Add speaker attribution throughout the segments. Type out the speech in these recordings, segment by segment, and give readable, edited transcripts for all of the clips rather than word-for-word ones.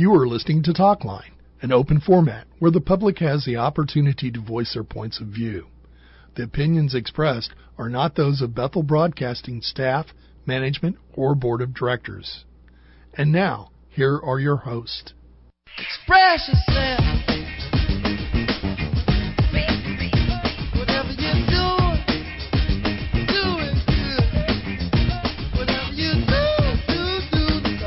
Speaker 1: You are listening to Talkline, an open format where the public has the opportunity to voice their points of view. The opinions expressed are not those of Bethel Broadcasting staff, management, or board of directors. And now, here are your hosts.
Speaker 2: Express yourself. Whatever you're doing, do it good. Whatever you do.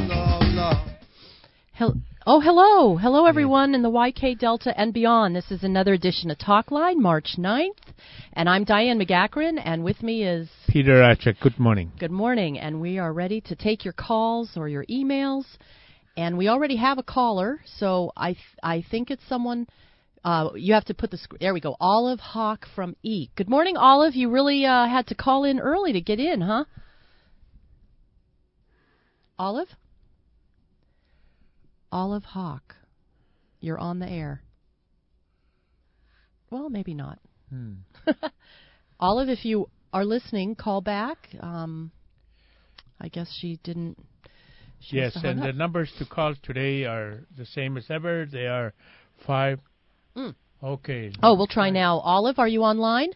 Speaker 3: Hello. Hello, everyone in the YK Delta and beyond. This is another edition of Talkline, March 9th. And I'm Diane McGackran, and with me is
Speaker 4: Peter Atchik. Good morning.
Speaker 3: Good morning, and we are ready to take your calls or your emails. And we already have a caller, so I think it's someone. You have to put the there we go. Olive Hawk from E. Good morning, Olive. You really had to call in early to get in, huh? Olive Hawk, you're on the air. Well, maybe not. Olive, if you are listening, call back. I guess she didn't.
Speaker 4: Yes, and the numbers to call today are the same as ever. They are 5. Okay.
Speaker 3: Oh, we'll try now. Olive, are you online?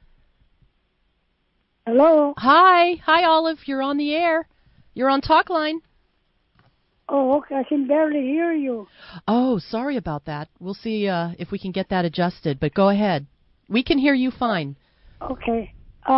Speaker 5: Hello.
Speaker 3: Hi, Olive. You're on the air. You're on Talkline.
Speaker 5: Oh, okay. I can barely hear you.
Speaker 3: Oh, sorry about that. We'll see if we can get that adjusted. But go ahead. We can hear you fine.
Speaker 5: Okay.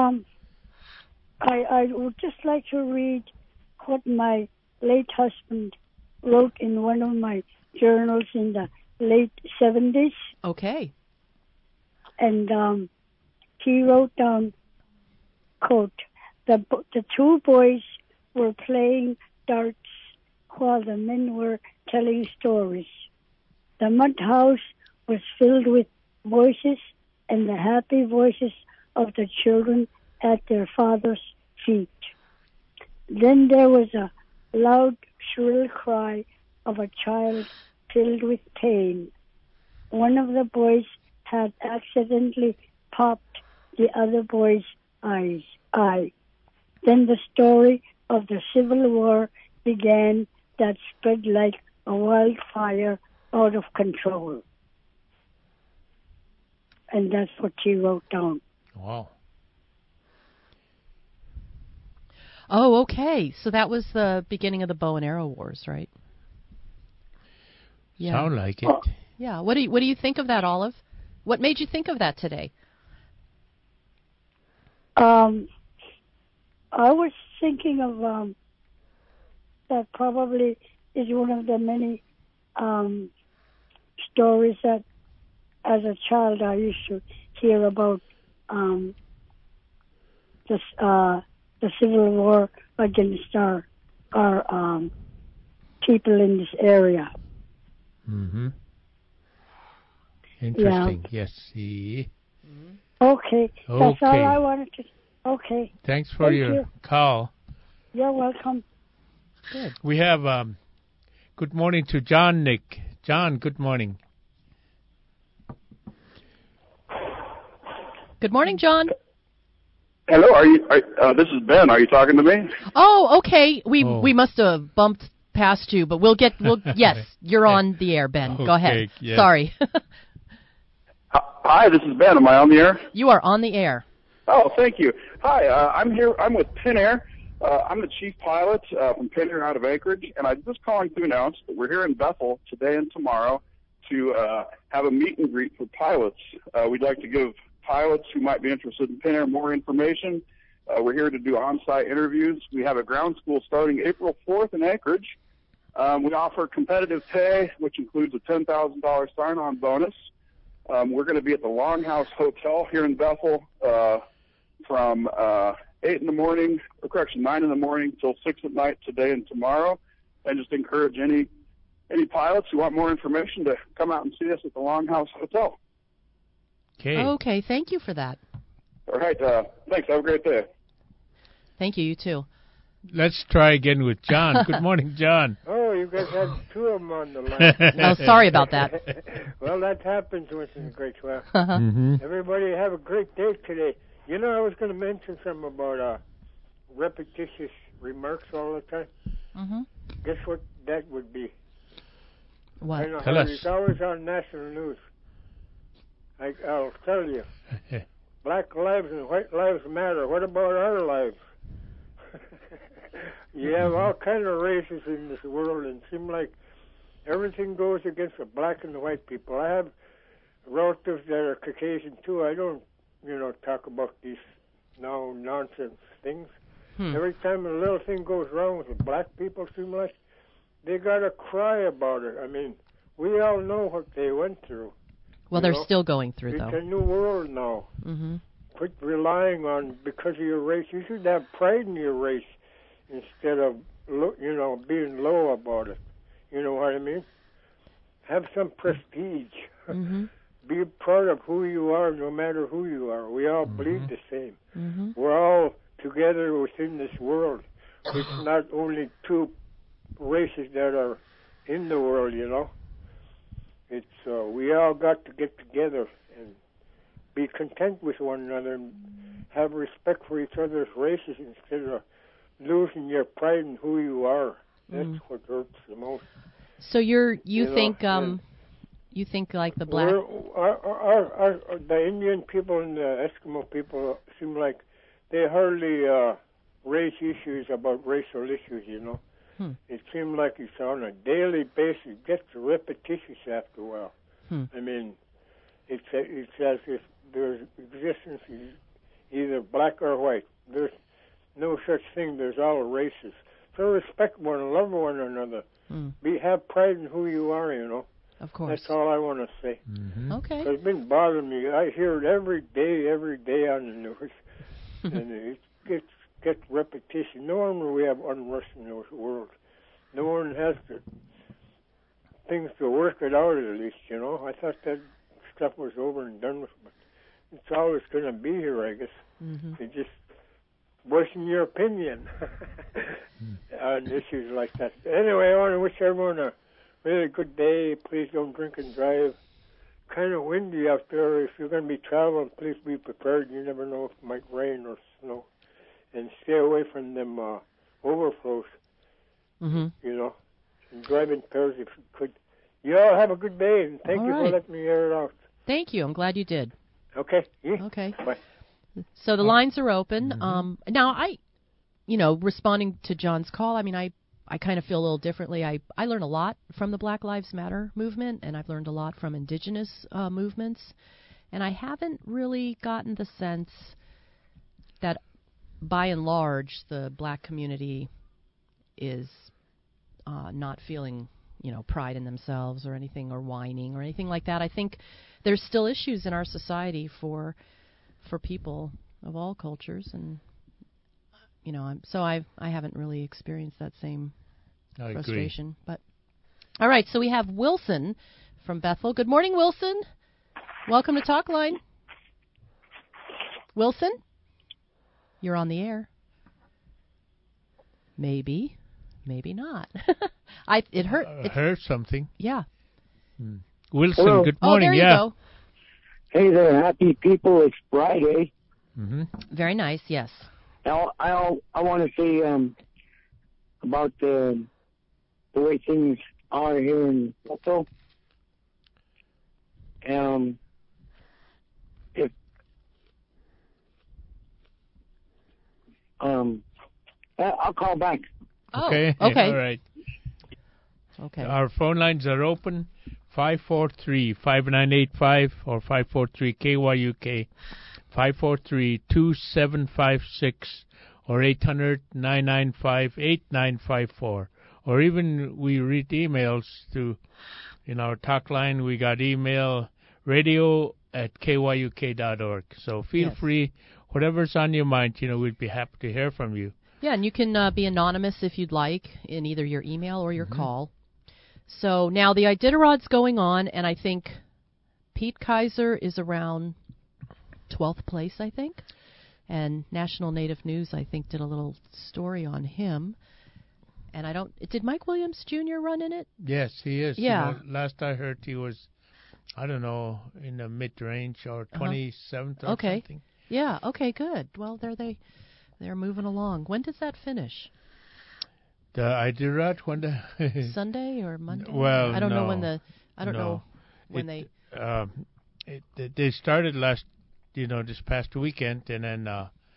Speaker 5: I would just like to read what my late husband wrote in one of my journals in the late 70s.
Speaker 3: Okay.
Speaker 5: And he wrote down, quote, the two boys were playing darts while the men were telling stories. The mud house was filled with voices and the happy voices of the children at their father's feet. Then there was a loud, shrill cry of a child filled with pain. One of the boys had accidentally popped the other boy's eye. Then the story of the Civil War began that spread like a wildfire out of control. And that's what she wrote down.
Speaker 4: Wow.
Speaker 3: Oh, okay. So that was the beginning of the bow and arrow wars, right? Yeah.
Speaker 4: Sound like it.
Speaker 3: Yeah. What do you think of that, Olive? What made you think of that today?
Speaker 5: I was thinking of that probably is one of the many stories that, as a child, I used to hear about the Civil War against our people in this area.
Speaker 4: Mm-hmm. Interesting.
Speaker 5: Yeah.
Speaker 4: Yes. See.
Speaker 5: Okay. That's all I wanted to. Okay.
Speaker 4: Thanks for your call.
Speaker 5: You're welcome.
Speaker 4: Good. We have good morning to John Nick. John, good morning.
Speaker 3: Good morning, John.
Speaker 6: Hello, this is Ben. Are you talking to me?
Speaker 3: Oh, okay. We must have bumped past you, but we'll yes, you're on the air, Ben.
Speaker 4: Okay,
Speaker 3: go ahead.
Speaker 4: yes.
Speaker 3: Sorry.
Speaker 6: Hi, this is Ben. Am I on the air?
Speaker 3: You are on the air.
Speaker 6: Oh, thank you. Hi, I'm here. I'm with Pinair. I'm the chief pilot from Pinair out of Anchorage, and I'm just calling to announce that we're here in Bethel today and tomorrow to have a meet and greet for pilots. We'd like to give pilots who might be interested in Pinair more information. We're here to do on-site interviews. We have a ground school starting April 4th in Anchorage. We offer competitive pay, which includes a $10,000 sign-on bonus. We're going to be at the Longhouse Hotel here in Bethel from 9 in the morning till 6 at night today and tomorrow. And just encourage any pilots who want more information to come out and see us at the Longhouse Hotel.
Speaker 3: Okay, thank you for that.
Speaker 6: All right, thanks. Have a great day.
Speaker 3: Thank you, you too.
Speaker 4: Let's try again with John. Good morning, John.
Speaker 7: Oh, you guys had two of them on the line.
Speaker 3: Oh, sorry about that.
Speaker 7: Well, that happens once in a great while.
Speaker 4: Mm-hmm.
Speaker 7: Everybody have a great day today. You know, I was going to mention something about repetitious remarks all the time.
Speaker 3: Mm-hmm.
Speaker 7: Guess what that would be?
Speaker 3: What?
Speaker 7: Kind of
Speaker 4: Tell
Speaker 7: hard.
Speaker 4: us.
Speaker 7: It's always on national news. I'll tell you. Black lives and white lives matter. What about our lives? You have all kind of races in this world, and it seems like everything goes against the black and the white people. I have relatives that are Caucasian too. I don't, talk about these now nonsense things. Every time a little thing goes wrong with the black people, seem like they gotta cry about it. I mean, we all know what they went through.
Speaker 3: Well, they're still going through,
Speaker 7: It's
Speaker 3: though.
Speaker 7: a new world now.
Speaker 3: Mm-hmm.
Speaker 7: Quit relying on because of your race. You should have pride in your race instead of being low about it. You know what I mean? Have some prestige.
Speaker 3: Mm-hmm.
Speaker 7: Be proud of who you are, no matter who you are. We all believe the same.
Speaker 3: Mm-hmm.
Speaker 7: We're all together within this world. It's not only two races that are in the world. It's we all got to get together and be content with one another and have respect for each other's races instead of losing your pride in who you are. That's what hurts the most.
Speaker 3: So you think like the black?
Speaker 7: The Indian people and the Eskimo people seem like they hardly raise issues about racial issues. It seems like it's on a daily basis. It gets repetitious after a while. I mean, it's as if their existence is either black or white. There's no such thing. There's all races. So respect one and love one another. Have pride in who you are,
Speaker 3: Of course.
Speaker 7: That's all I want to say.
Speaker 4: Mm-hmm.
Speaker 3: Okay.
Speaker 7: It's been bothering me. I hear it every day on the news. And it gets repetition. No one will have unrest in this world. No one has things to work it out at least, I thought that stuff was over and done with, but it's always going to be here, I guess. It's just voicing your opinion on issues like that. Anyway, I want to wish everyone a really good day. Please don't drink and drive. Kind of windy out there. If you're going to be traveling, please be prepared. You never know if it might rain or snow. And stay away from them overflows, and drive in pairs if you could. You all have a good day, and thank you for letting me air it out.
Speaker 3: Thank you. I'm glad you did.
Speaker 7: Okay.
Speaker 3: Okay.
Speaker 7: Bye.
Speaker 3: So the lines are open. Now, responding to John's call, I mean, I kind of feel a little differently. I learn a lot from the Black Lives Matter movement, and I've learned a lot from indigenous movements. And I haven't really gotten the sense that, by and large, the black community is not feeling, pride in themselves or anything, or whining or anything like that. I think there's still issues in our society for people of all cultures, and I haven't really experienced that same frustration. But all right, so we have Wilson from Bethel. Good morning, Wilson. Welcome to Talk Line. Wilson, you're on the air. Maybe not. I heard something. Yeah.
Speaker 4: Wilson,
Speaker 8: hello.
Speaker 4: Good morning.
Speaker 3: Oh, there you go.
Speaker 8: Hey there, happy people. It's Friday.
Speaker 3: Very nice. Yes.
Speaker 8: Now, I want to say about the way things are here in Bethel. If I'll call back.
Speaker 4: Okay.
Speaker 3: Okay.
Speaker 4: All right.
Speaker 3: Okay.
Speaker 4: Our phone lines are open. 543-5985 or 543-KYUK, 543-2756 or 800-995-8954. Or even we read emails to, in our talk line, we got email radio@kyuk.org. So feel free, whatever's on your mind, we'd be happy to hear from you.
Speaker 3: Yeah, and you can be anonymous if you'd like in either your email or your call. So now the Iditarod's going on, and I think Pete Kaiser is around 12th place, I think. And National Native News, I think, did a little story on him. And did Mike Williams Jr. run in it?
Speaker 4: Yes, he is.
Speaker 3: Yeah.
Speaker 4: Last I heard, he was, I don't know, in the mid-range or 27th or something.
Speaker 3: Yeah, okay, good. Well, they're moving along. When does that finish?
Speaker 4: The Iditarod when the
Speaker 3: Sunday or Monday?
Speaker 4: Well,
Speaker 3: I don't know
Speaker 4: no.
Speaker 3: when the. I don't
Speaker 4: No.
Speaker 3: know when they.
Speaker 4: They started this past weekend, and then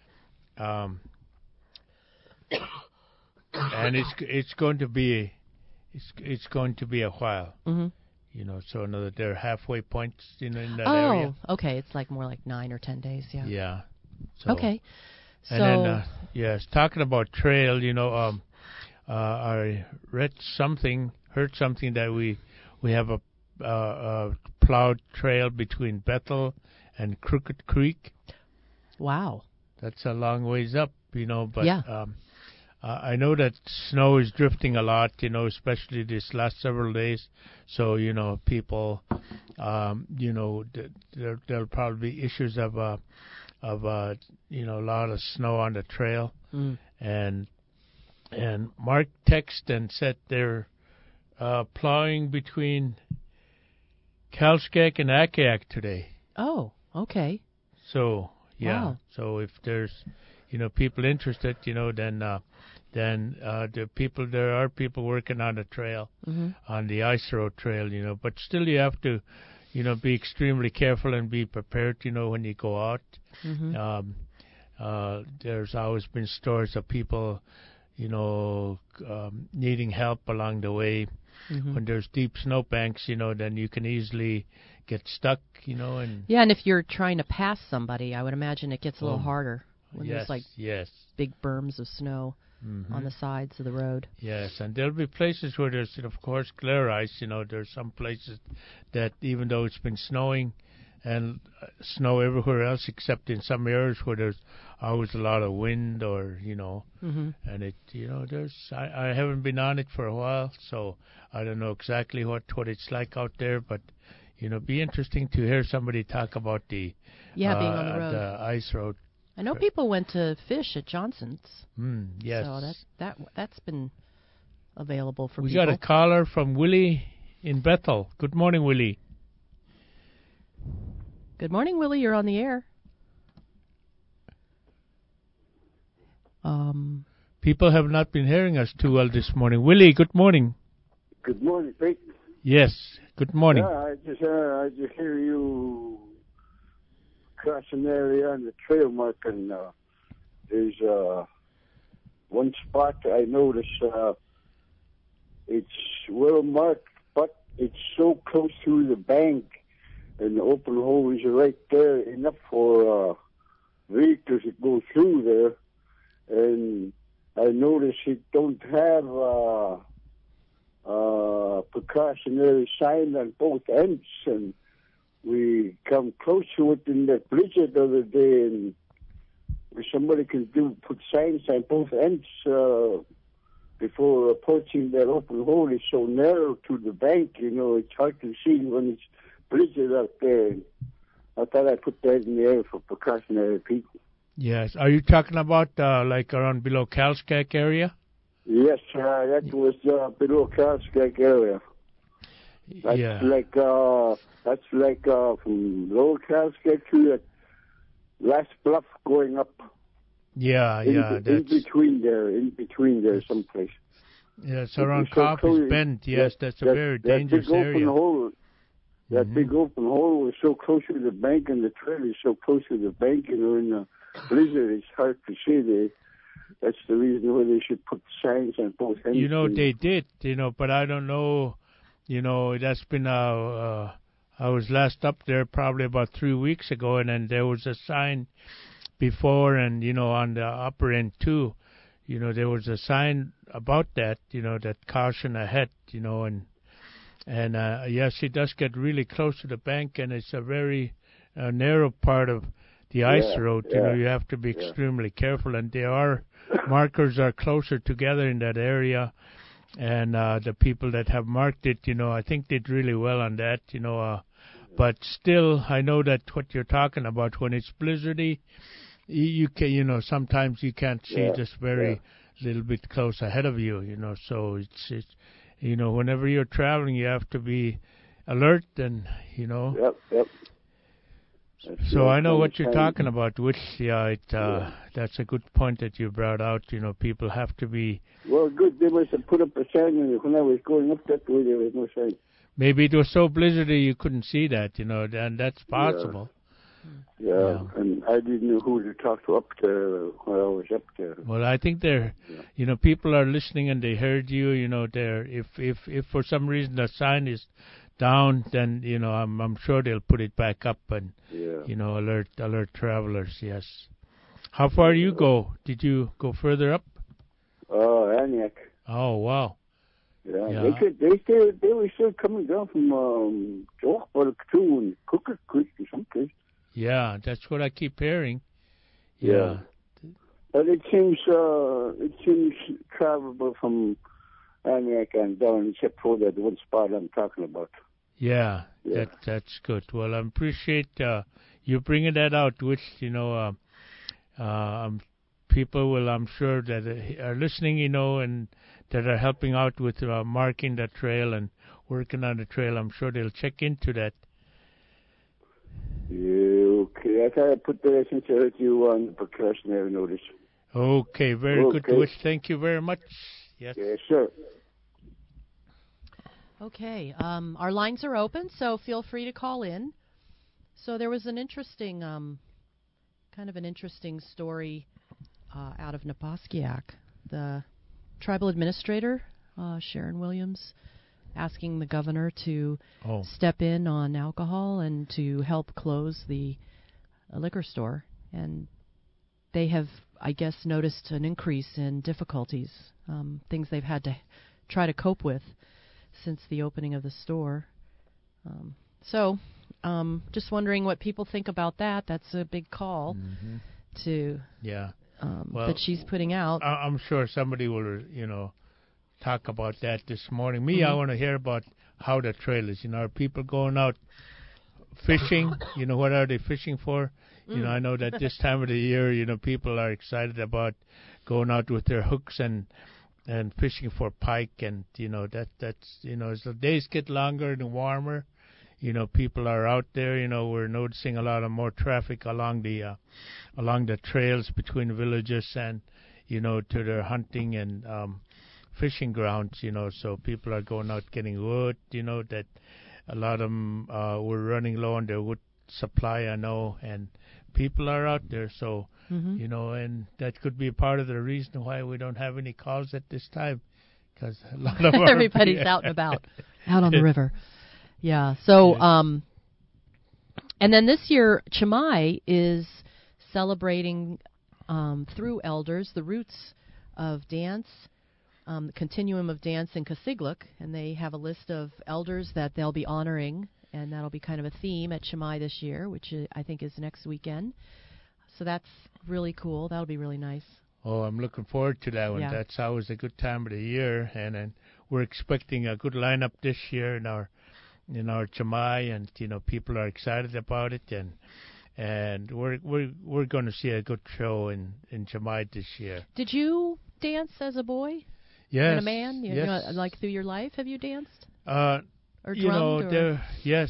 Speaker 4: and it's going to be a while.
Speaker 3: Mm-hmm.
Speaker 4: So there are halfway points in that area.
Speaker 3: Oh, okay. It's like more like 9 or 10 days. Yeah.
Speaker 4: Yeah. So,
Speaker 3: Okay. So.
Speaker 4: And then yes, talking about trail, I heard something that we have a plowed trail between Bethel and Crooked Creek.
Speaker 3: Wow.
Speaker 4: That's a long ways up, but
Speaker 3: Yeah.
Speaker 4: I know that snow is drifting a lot, especially this last several days. So, people, there'll probably be issues of a lot of snow on the trail.
Speaker 3: Mm.
Speaker 4: And Mark texted and said they're plowing between Kalskak and Akayak today.
Speaker 3: Oh, okay.
Speaker 4: So, yeah.
Speaker 3: Wow.
Speaker 4: So if there's, people interested, then there are people working on the trail, on the ice road trail, but still you have to, be extremely careful and be prepared, when you go out.
Speaker 3: Mm-hmm.
Speaker 4: There's always been stories of people, needing help along the way.
Speaker 3: Mm-hmm.
Speaker 4: When there's deep snowbanks, then you can easily get stuck, and
Speaker 3: Yeah, and if you're trying to pass somebody, I would imagine it gets a little harder when
Speaker 4: yes,
Speaker 3: there's like
Speaker 4: yes.
Speaker 3: big berms of snow on the sides of the road.
Speaker 4: Yes, and there'll be places where there's, of course, clear ice. There's some places that even though it's been snowing and snow everywhere else except in some areas where there's always a lot of wind or, and it, I haven't been on it for a while, so I don't know exactly what it's like out there, but, be interesting to hear somebody talk about the
Speaker 3: being on the road.
Speaker 4: The ice road.
Speaker 3: I know people went to fish at Johnson's.
Speaker 4: Yes.
Speaker 3: So that's been available for
Speaker 4: we
Speaker 3: people.
Speaker 4: got a caller from Willie in Bethel. Good morning, Willie.
Speaker 3: Good morning, Willie. You're on the air.
Speaker 4: People have not been hearing us too well this morning. Willie, good morning.
Speaker 9: Good morning, Pete.
Speaker 4: Yes, good morning.
Speaker 9: Yeah, I just hear you crossing the area on the trail mark, and there's one spot I noticed. It's well marked, but it's so close to the bank, and the open hole is right there, enough for vehicles to go through there. And I noticed it don't have precautionary sign on both ends, and we come close to it in that bridge the other day, and where somebody can put signs on both ends before approaching that open hole. Is so narrow to the bank, it's hard to see when it's bridges out there. And I thought I'd put that in the air for precautionary people.
Speaker 4: Yes. Are you talking about like around below Kalskak area?
Speaker 9: Yes, that was below Kalskak area. That's like from Lower Kalskak to that last bluff going up. In between there, someplace.
Speaker 4: Yes, around Coffee's Bend. Yes, that's a very dangerous area.
Speaker 9: That big open hole was so close to the bank, and the trail is so close to the bank, in the blizzard, it's hard to see. That's the reason why they should put signs on both ends.
Speaker 4: They did, but I don't know, that's been, I was last up there probably about 3 weeks ago, and then there was a sign before, and, on the upper end too, there was a sign about that, that caution ahead, and yes, it does get really close to the bank, and it's a very narrow part of the ice road. You have to be extremely careful, and markers are closer together in that area, and the people that have marked it, I think did really well on that, but still, I know that what you're talking about, when it's blizzardy, you can, sometimes you can't see just very little bit close ahead of you, so it's whenever you're traveling, you have to be alert, and,
Speaker 9: Yep.
Speaker 4: So I know what you're talking about, which, that's a good point that you brought out. You know, people have to be...
Speaker 9: Well, good. They must have put up a sign, and when I was going up that way, there was no sign.
Speaker 4: Maybe it was so blizzardy you couldn't see that, you know, and that's possible.
Speaker 9: Yeah, and I didn't know who to talk to up there while I was up there.
Speaker 4: Well, I think you know, people are listening and they heard you, you know, if for some reason the sign is down, then, you know, I'm sure they'll put it back up and, you know, alert travelers, yes. How far do you go? Did you go further up?
Speaker 9: Aniak.
Speaker 4: Oh, wow.
Speaker 9: Yeah. They were still coming down from Jockburg too, and Cooker Creek or someplace.
Speaker 4: Yeah, that's what I keep hearing.
Speaker 9: Yeah. But it seems travelable from Aniak and down, except for that one spot I'm talking about.
Speaker 4: Yeah. That's good. Well, I appreciate you bringing that out, which, you know, people will, I'm sure, that are listening, you know, and that are helping out with marking the trail and working on the trail. I'm sure they'll check into that.
Speaker 9: Yeah, okay. I thought I'd put that since I heard you on the precautionary notice.
Speaker 4: Okay, very good, Wish. Thank you very much. Yes.
Speaker 9: Yes, sir.
Speaker 3: Okay, our lines are open, so feel free to call in. So there was an interesting, kind of an interesting story out of Napaskiak. The tribal administrator, Sharon Williams, asking the governor to step in on alcohol and to help close the liquor store. And they have, I guess, noticed an increase in difficulties, things they've had to try to cope with since the opening of the store. So just wondering what people think about that. That's a big call to that she's putting out.
Speaker 4: I'm sure somebody will, you know, talk about that this morning. I want to hear about how the trail is. You know, are people going out fishing? You know, what are they fishing for? You know, I know that this time of the year, you know, people are excited about going out with their hooks and fishing for pike, and you know that's you know, as the days get longer and warmer, you know, people are out there. You know, we're noticing a lot of more traffic along the trails between villages and, you know, to their hunting and fishing grounds. You know, so people are going out getting wood. You know, that a lot of them were running low on their wood supply, I know, and people are out there. So you know, and that could be a part of the reason why we don't have any calls at this time, because a lot of
Speaker 3: everybody's out and about, out on the river. Yeah. So, and then this year, Chamai is celebrating through elders the roots of dance, the continuum of dance in Kasigluk, and they have a list of elders that they'll be honoring, and that'll be kind of a theme at Chamai this year, which I think is next weekend. So that's really cool. That'll be really nice.
Speaker 4: Oh, I'm looking forward to that one.
Speaker 3: Yeah.
Speaker 4: That's always a good time of the year, and we're expecting a good lineup this year in our Chamai, and you know, people are excited about it, and we're going to see a good show in Chamai this year.
Speaker 3: Did you dance as a boy?
Speaker 4: Yes.
Speaker 3: And a man? You know, like through your life, have you danced?
Speaker 4: Or
Speaker 3: drummed?
Speaker 4: You know, yes,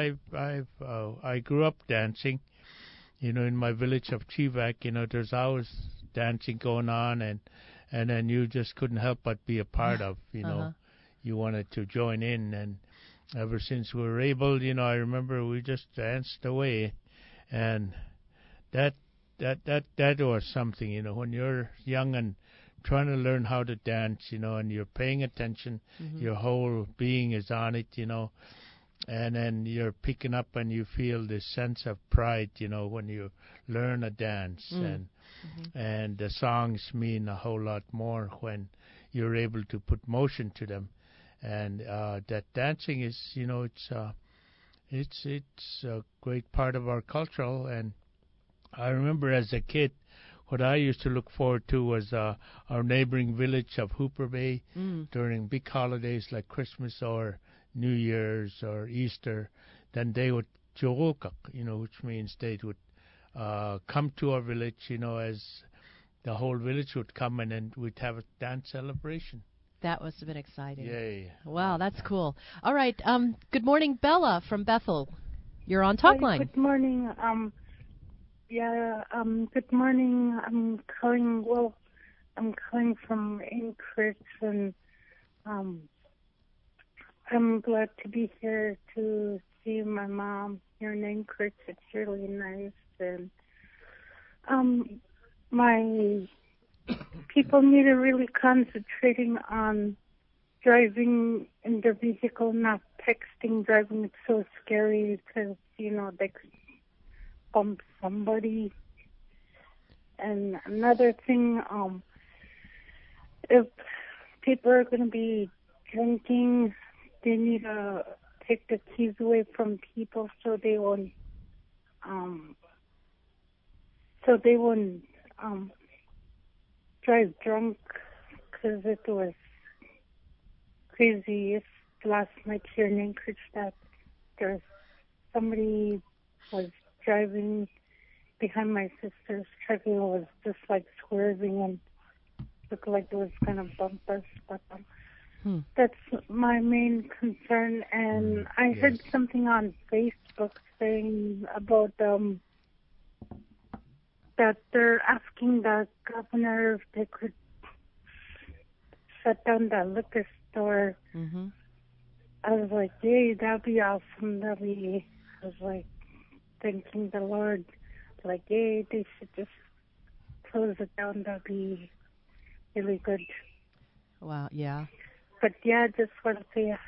Speaker 4: I grew up dancing. You know, in my village of Chivak, you know, there's always dancing going on, and then you just couldn't help but be a part of. You know, you wanted to join in, and ever since we were able, you know, I remember we just danced away, and that was something. You know, when you're young and trying to learn how to dance, you know, and you're paying attention, your whole being is on it, you know, and then you're picking up and you feel this sense of pride, you know, when you learn a dance, and the songs mean a whole lot more when you're able to put motion to them, and that dancing is, you know, it's a great part of our cultural. And I remember as a kid, what I used to look forward to was our neighboring village of Hooper Bay during big holidays like Christmas or New Year's or Easter. Then they would jookak, you know, which means they would come to our village, you know, as the whole village would come, and then we'd have a dance celebration.
Speaker 3: That must have been exciting.
Speaker 4: Yay.
Speaker 3: Wow, that's cool. All right. Good morning, Bella from Bethel. You're on Talk
Speaker 10: Hi,
Speaker 3: Line.
Speaker 10: Good morning. Good morning. I'm calling from Anchorage, and I'm glad to be here to see my mom here in Anchorage. It's really nice, and my people need to really concentrating on driving in their vehicle, not texting, driving. It's so scary because, they could bump somebody. And another thing, if people are going to be drinking, they need to take the keys away from people so they won't drive drunk, because it was crazy last night here in Anchorage that somebody was driving behind my sister's truck and was just like swerving and looked like it was going to bump us. But that's my main concern. And I heard something on Facebook saying about that they're asking the governor if they could shut down the liquor store.
Speaker 3: Mm-hmm.
Speaker 10: I was like, yay, that'd be awesome. I was like, thanking the Lord. Like, yay, they should just close it down. That'd be really good.
Speaker 3: Wow, yeah.
Speaker 10: But yeah, just want to say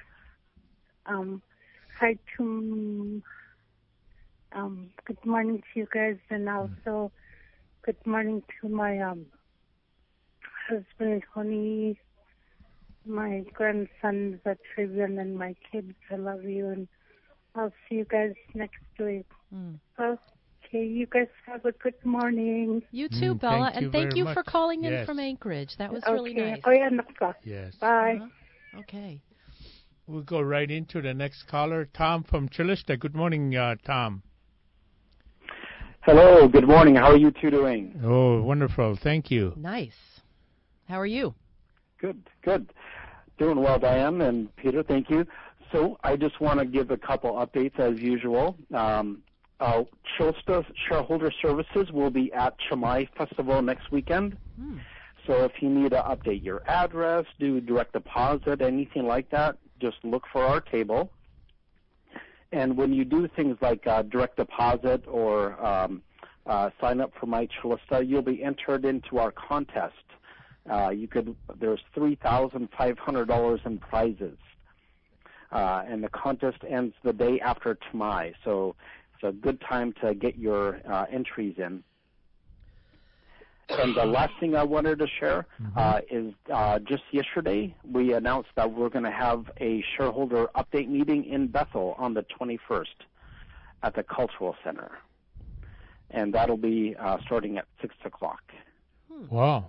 Speaker 10: hi to, good morning to you guys, and also good morning to my husband, Tony, my grandsons, Trivian, and my kids. I love you, and I'll see you guys next week. Okay, you guys have a good morning.
Speaker 3: You too, Bella, and thank you for calling in
Speaker 4: Yes.
Speaker 3: from Anchorage. That was really nice.
Speaker 10: Oh, yeah, no.
Speaker 4: Yes.
Speaker 10: Bye.
Speaker 3: Okay.
Speaker 4: We'll go right into the next caller, Tom from Chilista. Good morning, Tom.
Speaker 11: Hello, good morning. How are you two doing?
Speaker 4: Oh, wonderful. Thank you.
Speaker 3: Nice. How are you?
Speaker 11: Good. Doing well, Diane and Peter. Thank you. So I just want to give a couple updates as usual. Chilsta Shareholder Services will be at Chamai Festival next weekend. So if you need to update your address, do direct deposit, anything like that, just look for our table. And when you do things like direct deposit or sign up for My Chilista, you'll be entered into our contest. There's $3,500 in prizes. And the contest ends the day after Chamai. So it's a good time to get your entries in. And the last thing I wanted to share is just yesterday we announced that we're going to have a shareholder update meeting in Bethel on the 21st at the Cultural Center. And that'll be starting at 6 o'clock.
Speaker 4: Wow.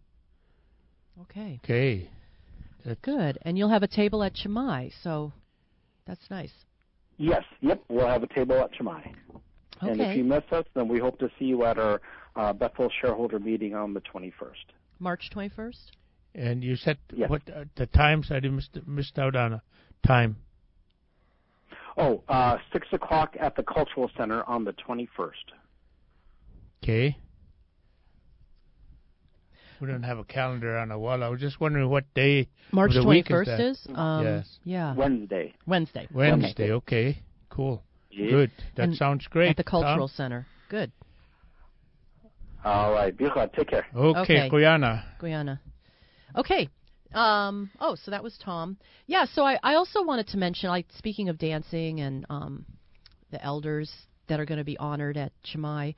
Speaker 3: Okay. Good. And you'll have a table at Chamai, so that's nice.
Speaker 11: Yes. Yep. We'll have a table at Chamai.
Speaker 3: Okay.
Speaker 11: And if you miss us, then we hope to see you at our Bethel shareholder meeting on the 21st.
Speaker 3: March 21st?
Speaker 4: And you said
Speaker 11: Yes.
Speaker 4: what the times? I missed out on a time.
Speaker 11: 6 o'clock at the Cultural Center on the 21st.
Speaker 4: Okay. We don't have a calendar on the wall. I was just wondering what day
Speaker 3: March
Speaker 4: of the week
Speaker 3: 21st
Speaker 4: is.
Speaker 3: Yes. Yeah.
Speaker 11: Wednesday.
Speaker 4: Okay. Cool.
Speaker 11: Yeah.
Speaker 4: Good. That
Speaker 3: And
Speaker 4: sounds great.
Speaker 3: At the Cultural
Speaker 4: Tom?
Speaker 3: Center. Good.
Speaker 11: All right. Take care.
Speaker 4: Okay.
Speaker 3: Guyana. Okay. So that was Tom. Yeah, so I also wanted to mention, speaking of dancing and the elders that are going to be honored at Chamai,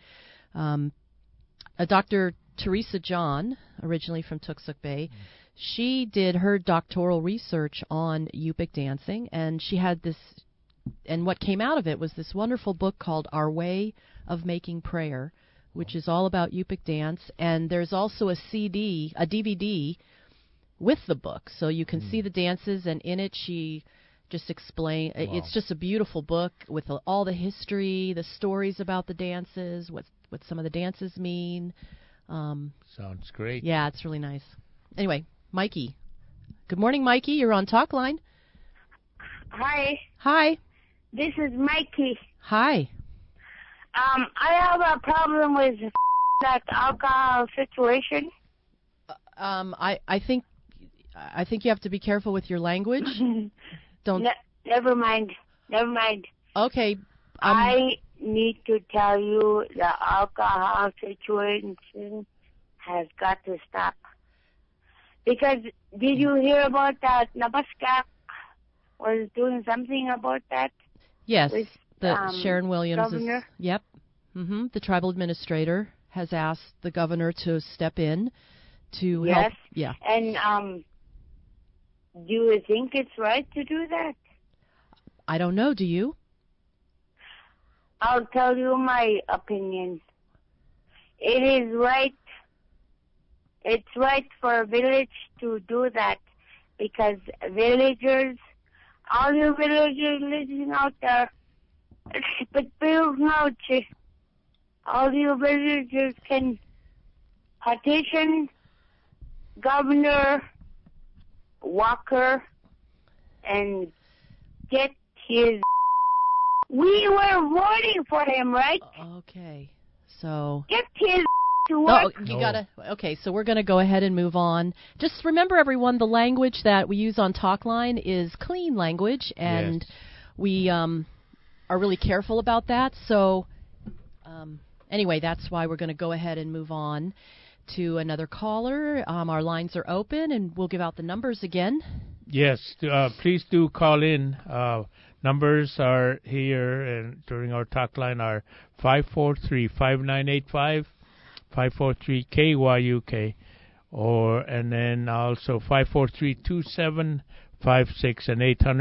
Speaker 3: Dr. Teresa John, originally from Tooksuk Bay, she did her doctoral research on Yupik dancing, and she had this, and what came out of it was this wonderful book called Our Way of Making Prayer, which is all about Yupik dance, and there's also a DVD with the book, so you can see the dances, and in it she just explained, it's just a beautiful book with all the history, the stories about the dances, what some of the dances mean.
Speaker 4: Sounds great.
Speaker 3: Yeah, it's really nice. Anyway, Mikey. Good morning, Mikey. You're on Talk Line.
Speaker 12: Hi.
Speaker 3: Hi.
Speaker 12: This is Mikey.
Speaker 3: Hi.
Speaker 12: I have a problem with that alcohol situation.
Speaker 3: I think you have to be careful with your language. Don't.
Speaker 12: Never mind.
Speaker 3: Okay.
Speaker 12: I need to tell you the alcohol situation has got to stop. Because did you hear about that? Nebraska was doing something about that.
Speaker 3: Yes,
Speaker 12: with,
Speaker 3: Sharon Williams.
Speaker 12: Governor.
Speaker 3: Yep. The tribal administrator has asked the governor to step in to help. Yeah.
Speaker 12: And do you think it's right to do that?
Speaker 3: I don't know. Do you?
Speaker 12: I'll tell you my opinion. It is right. It's right for a village to do that because villagers, all you villagers listening out there, but Bill Noche, all you villagers can petition Governor Walker and get his. We were voting for him, right?
Speaker 3: Okay, so
Speaker 12: get his to work.
Speaker 3: Oh, you gotta. Okay, so we're gonna go ahead and move on. Just remember, everyone, the language that we use on Talkline is clean language, and we are really careful about that. So, anyway, that's why we're gonna go ahead and move on to another caller. Our lines are open, and we'll give out the numbers again.
Speaker 4: Yes, please do call in. Numbers are here and during our talk line are 543-5985, 543-KYUK, and then also 543-2756 and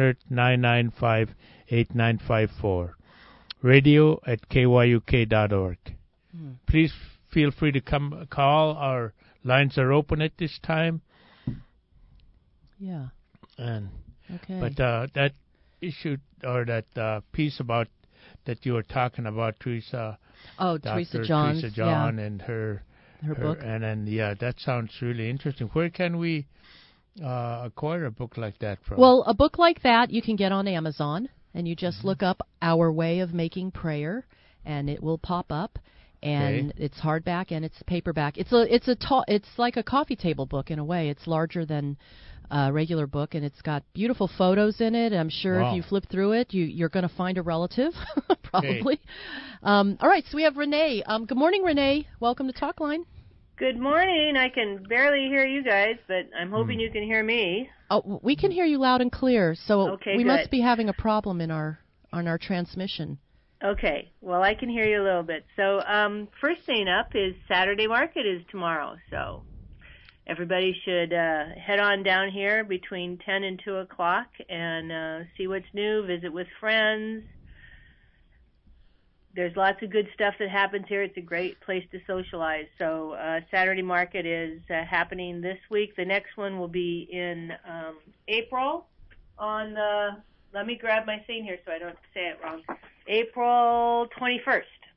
Speaker 4: 800-995-8954. Radio at kyuk.org. Please feel free to call. Our lines are open at this time.
Speaker 3: Yeah.
Speaker 4: And
Speaker 3: okay.
Speaker 4: But that issue or that piece about that you were talking about, Teresa.
Speaker 3: Oh, Teresa John.
Speaker 4: Teresa John and her
Speaker 3: book.
Speaker 4: And that sounds really interesting. Where can we acquire a book like that from?
Speaker 3: Well, a book like that you can get on Amazon, and you just look up Our Way of Making Prayer, and it will pop up. And it's hardback and it's paperback. It's like a coffee table book in a way. It's larger than a regular book, and it's got beautiful photos in it. I'm sure if you flip through it, you're going to find a relative, probably. All right, so we have Renee. Good morning, Renee. Welcome to Talkline.
Speaker 13: Good morning. I can barely hear you guys, but I'm hoping you can hear me.
Speaker 3: Oh, we can hear you loud and clear. So we
Speaker 13: good.
Speaker 3: must be having a problem on our transmission.
Speaker 13: Okay, well, I can hear you a little bit. So first thing up is Saturday Market is tomorrow, so everybody should head on down here between 10 and 2 o'clock and see what's new, visit with friends. There's lots of good stuff that happens here. It's a great place to socialize. So Saturday Market is happening this week. The next one will be in April on the... Let me grab my thing here so I don't say it wrong. April 21st.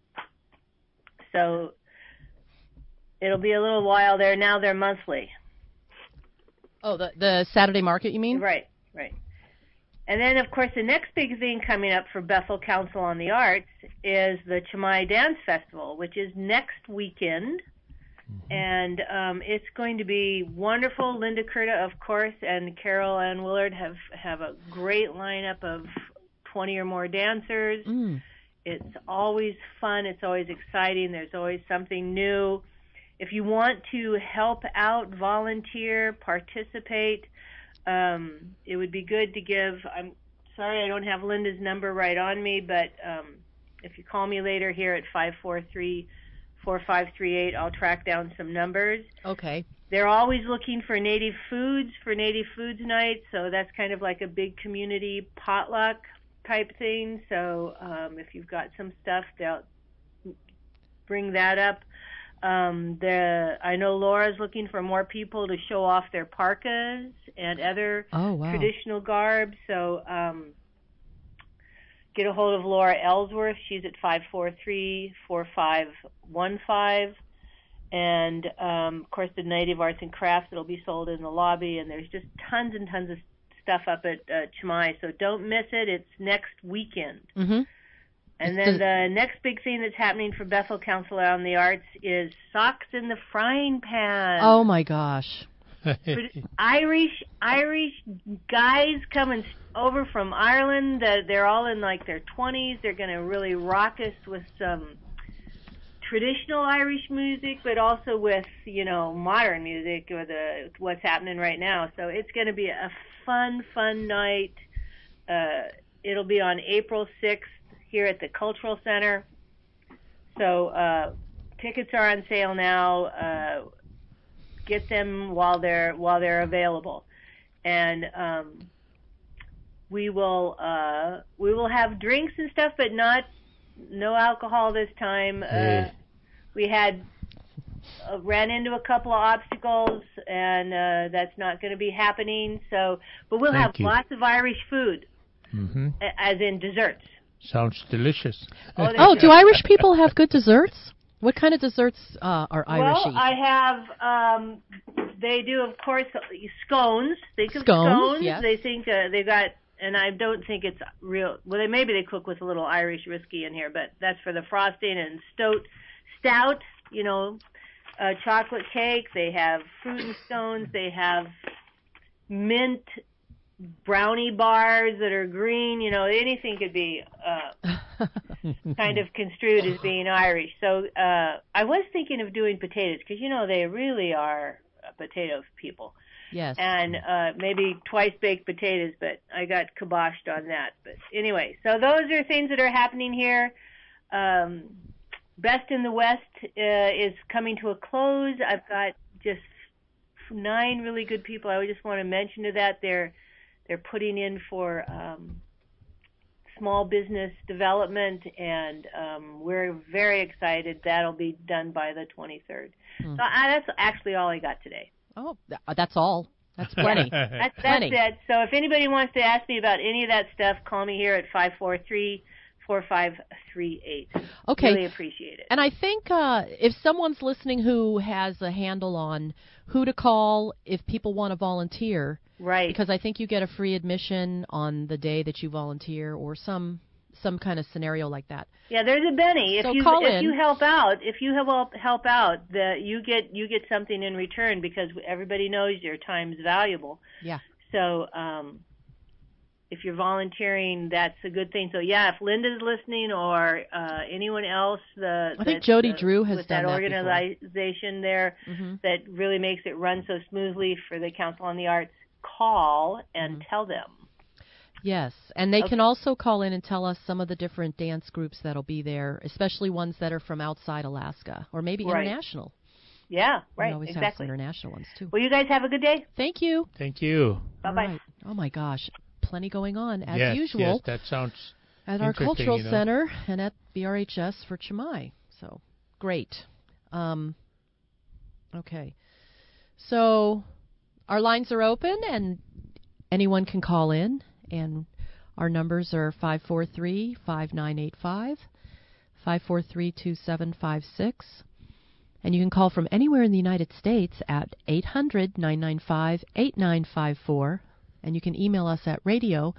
Speaker 13: So it'll be a little while there. Now they're monthly.
Speaker 3: Oh, the Saturday Market, you mean?
Speaker 13: Right. And then, of course, the next big thing coming up for Bethel Council on the Arts is the Chamai Dance Festival, which is next weekend. And it's going to be wonderful. Linda Curta, of course, and Carol Ann Willard have a great lineup of 20 or more dancers. It's always fun. It's always exciting. There's always something new. If you want to help out, volunteer, participate, it would be good to give. I'm sorry I don't have Linda's number right on me, but if you call me later here at 543-4538, I'll track down some numbers.
Speaker 3: Okay.
Speaker 13: They're always looking for native foods for Native Foods Night, so that's kind of like a big community potluck type thing. So if you've got some stuff, they'll bring that up. I know Laura's looking for more people to show off their parkas and other traditional garb. So get a hold of Laura Ellsworth. She's at 543-4515. And, of course, the Native Arts and Crafts that'll be sold in the lobby. And there's just tons and tons of stuff up at Chimay, so don't miss it. It's next weekend.
Speaker 3: Mm-hmm.
Speaker 13: And then the next big thing that's happening for Bethel Council on the Arts is Socks in the Frying Pan.
Speaker 3: Oh my gosh.
Speaker 13: Irish guys coming over from Ireland. They're all in like their 20s. They're going to really rock us with some traditional Irish music, but also with, modern music or what's happening right now. So it's going to be a fun night. It'll be on April 6th here at the Cultural Center. So tickets are on sale now. Get them while they're available, and we will have drinks and stuff, but no alcohol this time. We had ran into a couple of obstacles, and that's not going to be happening. So, but we'll have lots of Irish food, as in desserts.
Speaker 4: Sounds delicious.
Speaker 3: Do Irish people have good desserts? What kind of desserts are Irish?
Speaker 13: Well, I have, they do, of course, scones. Think of scones.
Speaker 3: Yes.
Speaker 13: They think they've got, and I don't think it's real, well, maybe they cook with a little Irish whiskey in here, but that's for the frosting. And stout, chocolate cake. They have fruit and scones. They have mint brownie bars that are green. Anything could be kind of construed as being Irish. So I was thinking of doing potatoes because they really are potato people.
Speaker 3: Yes.
Speaker 13: And maybe twice baked potatoes, but I got kiboshed on that. But anyway, so those are things that are happening here. Best in the West is coming to a close. I've got just 9 really good people. I just want to mention to that they're putting in for small business development, and we're very excited. That'll be done by the 23rd. So that's actually all I got today.
Speaker 3: Oh, that's all. That's plenty.
Speaker 13: That's it. So if anybody wants to ask me about any of that stuff, call me here at 543-4538.
Speaker 3: Okay.
Speaker 13: Really appreciate it.
Speaker 3: And I think if someone's listening who has a handle on who to call if people want to volunteer,
Speaker 13: right?
Speaker 3: Because I think you get a free admission on the day that you volunteer, or some kind of scenario like that.
Speaker 13: Yeah, there's a Benny.
Speaker 3: So
Speaker 13: if you help out, you get something in return because everybody knows your time's valuable.
Speaker 3: Yeah.
Speaker 13: So if you're volunteering, that's a good thing. So yeah, if Linda's listening or anyone else,
Speaker 3: I think Jody Drew has
Speaker 13: with
Speaker 3: done
Speaker 13: that
Speaker 3: that
Speaker 13: organization there that really makes it run so smoothly for the Council on the Arts, call and tell them.
Speaker 3: Yes, and they can also call in and tell us some of the different dance groups that'll be there, especially ones that are from outside Alaska or maybe international.
Speaker 13: Yeah, right,
Speaker 3: We always have some international ones too.
Speaker 13: Well, you guys have a good day.
Speaker 3: Thank you.
Speaker 4: Thank you.
Speaker 13: Bye-bye.
Speaker 3: Right. Oh my gosh, plenty going on as usual.
Speaker 4: Yes, that sounds
Speaker 3: at our cultural center and at BRHS for Chimay. So great. Okay, so our lines are open and anyone can call in, and our numbers are 543-5985, 543-2756, and you can call from anywhere in the United States at 800-995-8954, and you can email us at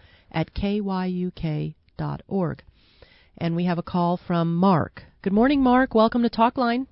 Speaker 3: radio@kyuk.org. And we have a call from Mark. Good morning, Mark. Welcome to Talkline.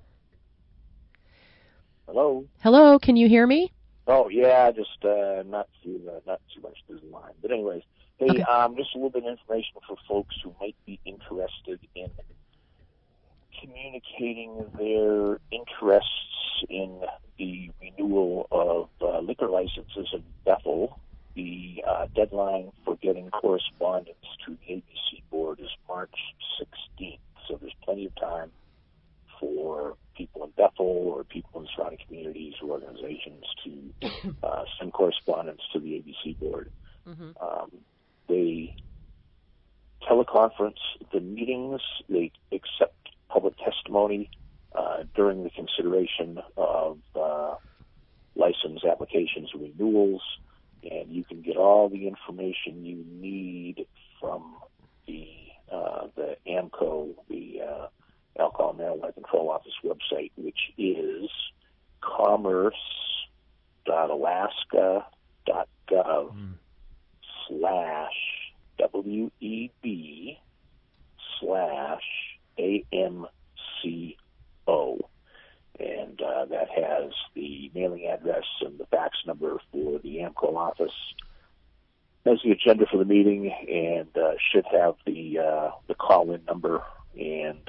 Speaker 14: Hello.
Speaker 3: Hello, can you hear me?
Speaker 14: Oh yeah, just not too much to the line. But anyways, hey, just a little bit of information for folks who might be interested in communicating their interests in the renewal of liquor licenses in Bethel. The deadline for getting correspondence to the ABC board is March 16th, so there's plenty of time for people in Bethel or people in surrounding communities or organizations to send correspondence to the ABC board. They teleconference the meetings. They accept public testimony during the consideration of license applications and renewals, and you can get all the information you need from the AMCO, the Alcohol and Marijuana Control Office website, which is commerce.alaska.gov agenda for the meeting and should have the call-in number and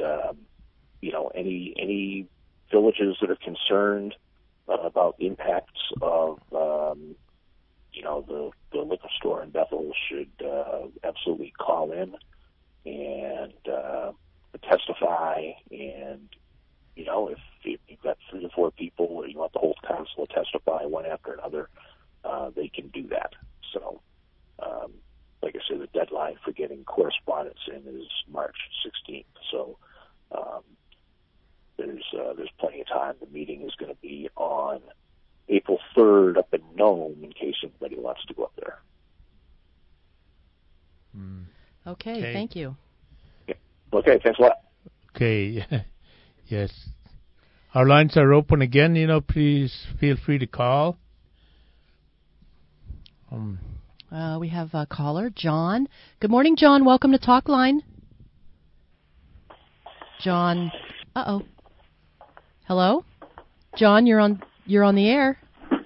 Speaker 14: any villages that are concerned about impacts of the liquor store in Bethel should absolutely call in and testify. And if you've got 3 or 4 people or you want the whole council to testify one after another, they can do that. So, like I said, the deadline for getting correspondence in is March 16th. So there's plenty of time. The meeting is going to be on April 3rd up in Nome in case anybody wants to go up there.
Speaker 3: Okay, thank you.
Speaker 14: Yeah. Okay, thanks a lot.
Speaker 4: Okay, yes. Our lines are open again. Please feel free to call.
Speaker 3: We have a caller, John. Good morning, John. Welcome to Talk Line. John. Hello, John. You're on the air.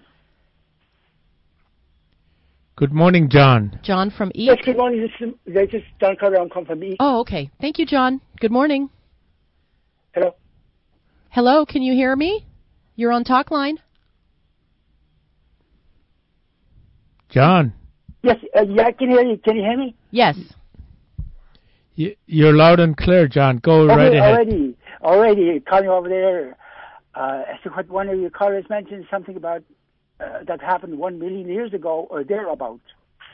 Speaker 4: Good morning, John.
Speaker 3: John from EEC.
Speaker 15: Yes, good morning. This is John Carter. I'm calling from EEC.
Speaker 3: Oh, okay. Thank you, John. Good morning.
Speaker 15: Hello.
Speaker 3: Hello. Can you hear me? You're on Talk Line.
Speaker 4: John.
Speaker 15: Yes, I can hear you. Can you hear me?
Speaker 3: Yes.
Speaker 4: You're loud and clear, John. Go right ahead.
Speaker 15: Already calling over there. I think what one of your callers mentioned something about that happened 1 million years ago or thereabouts.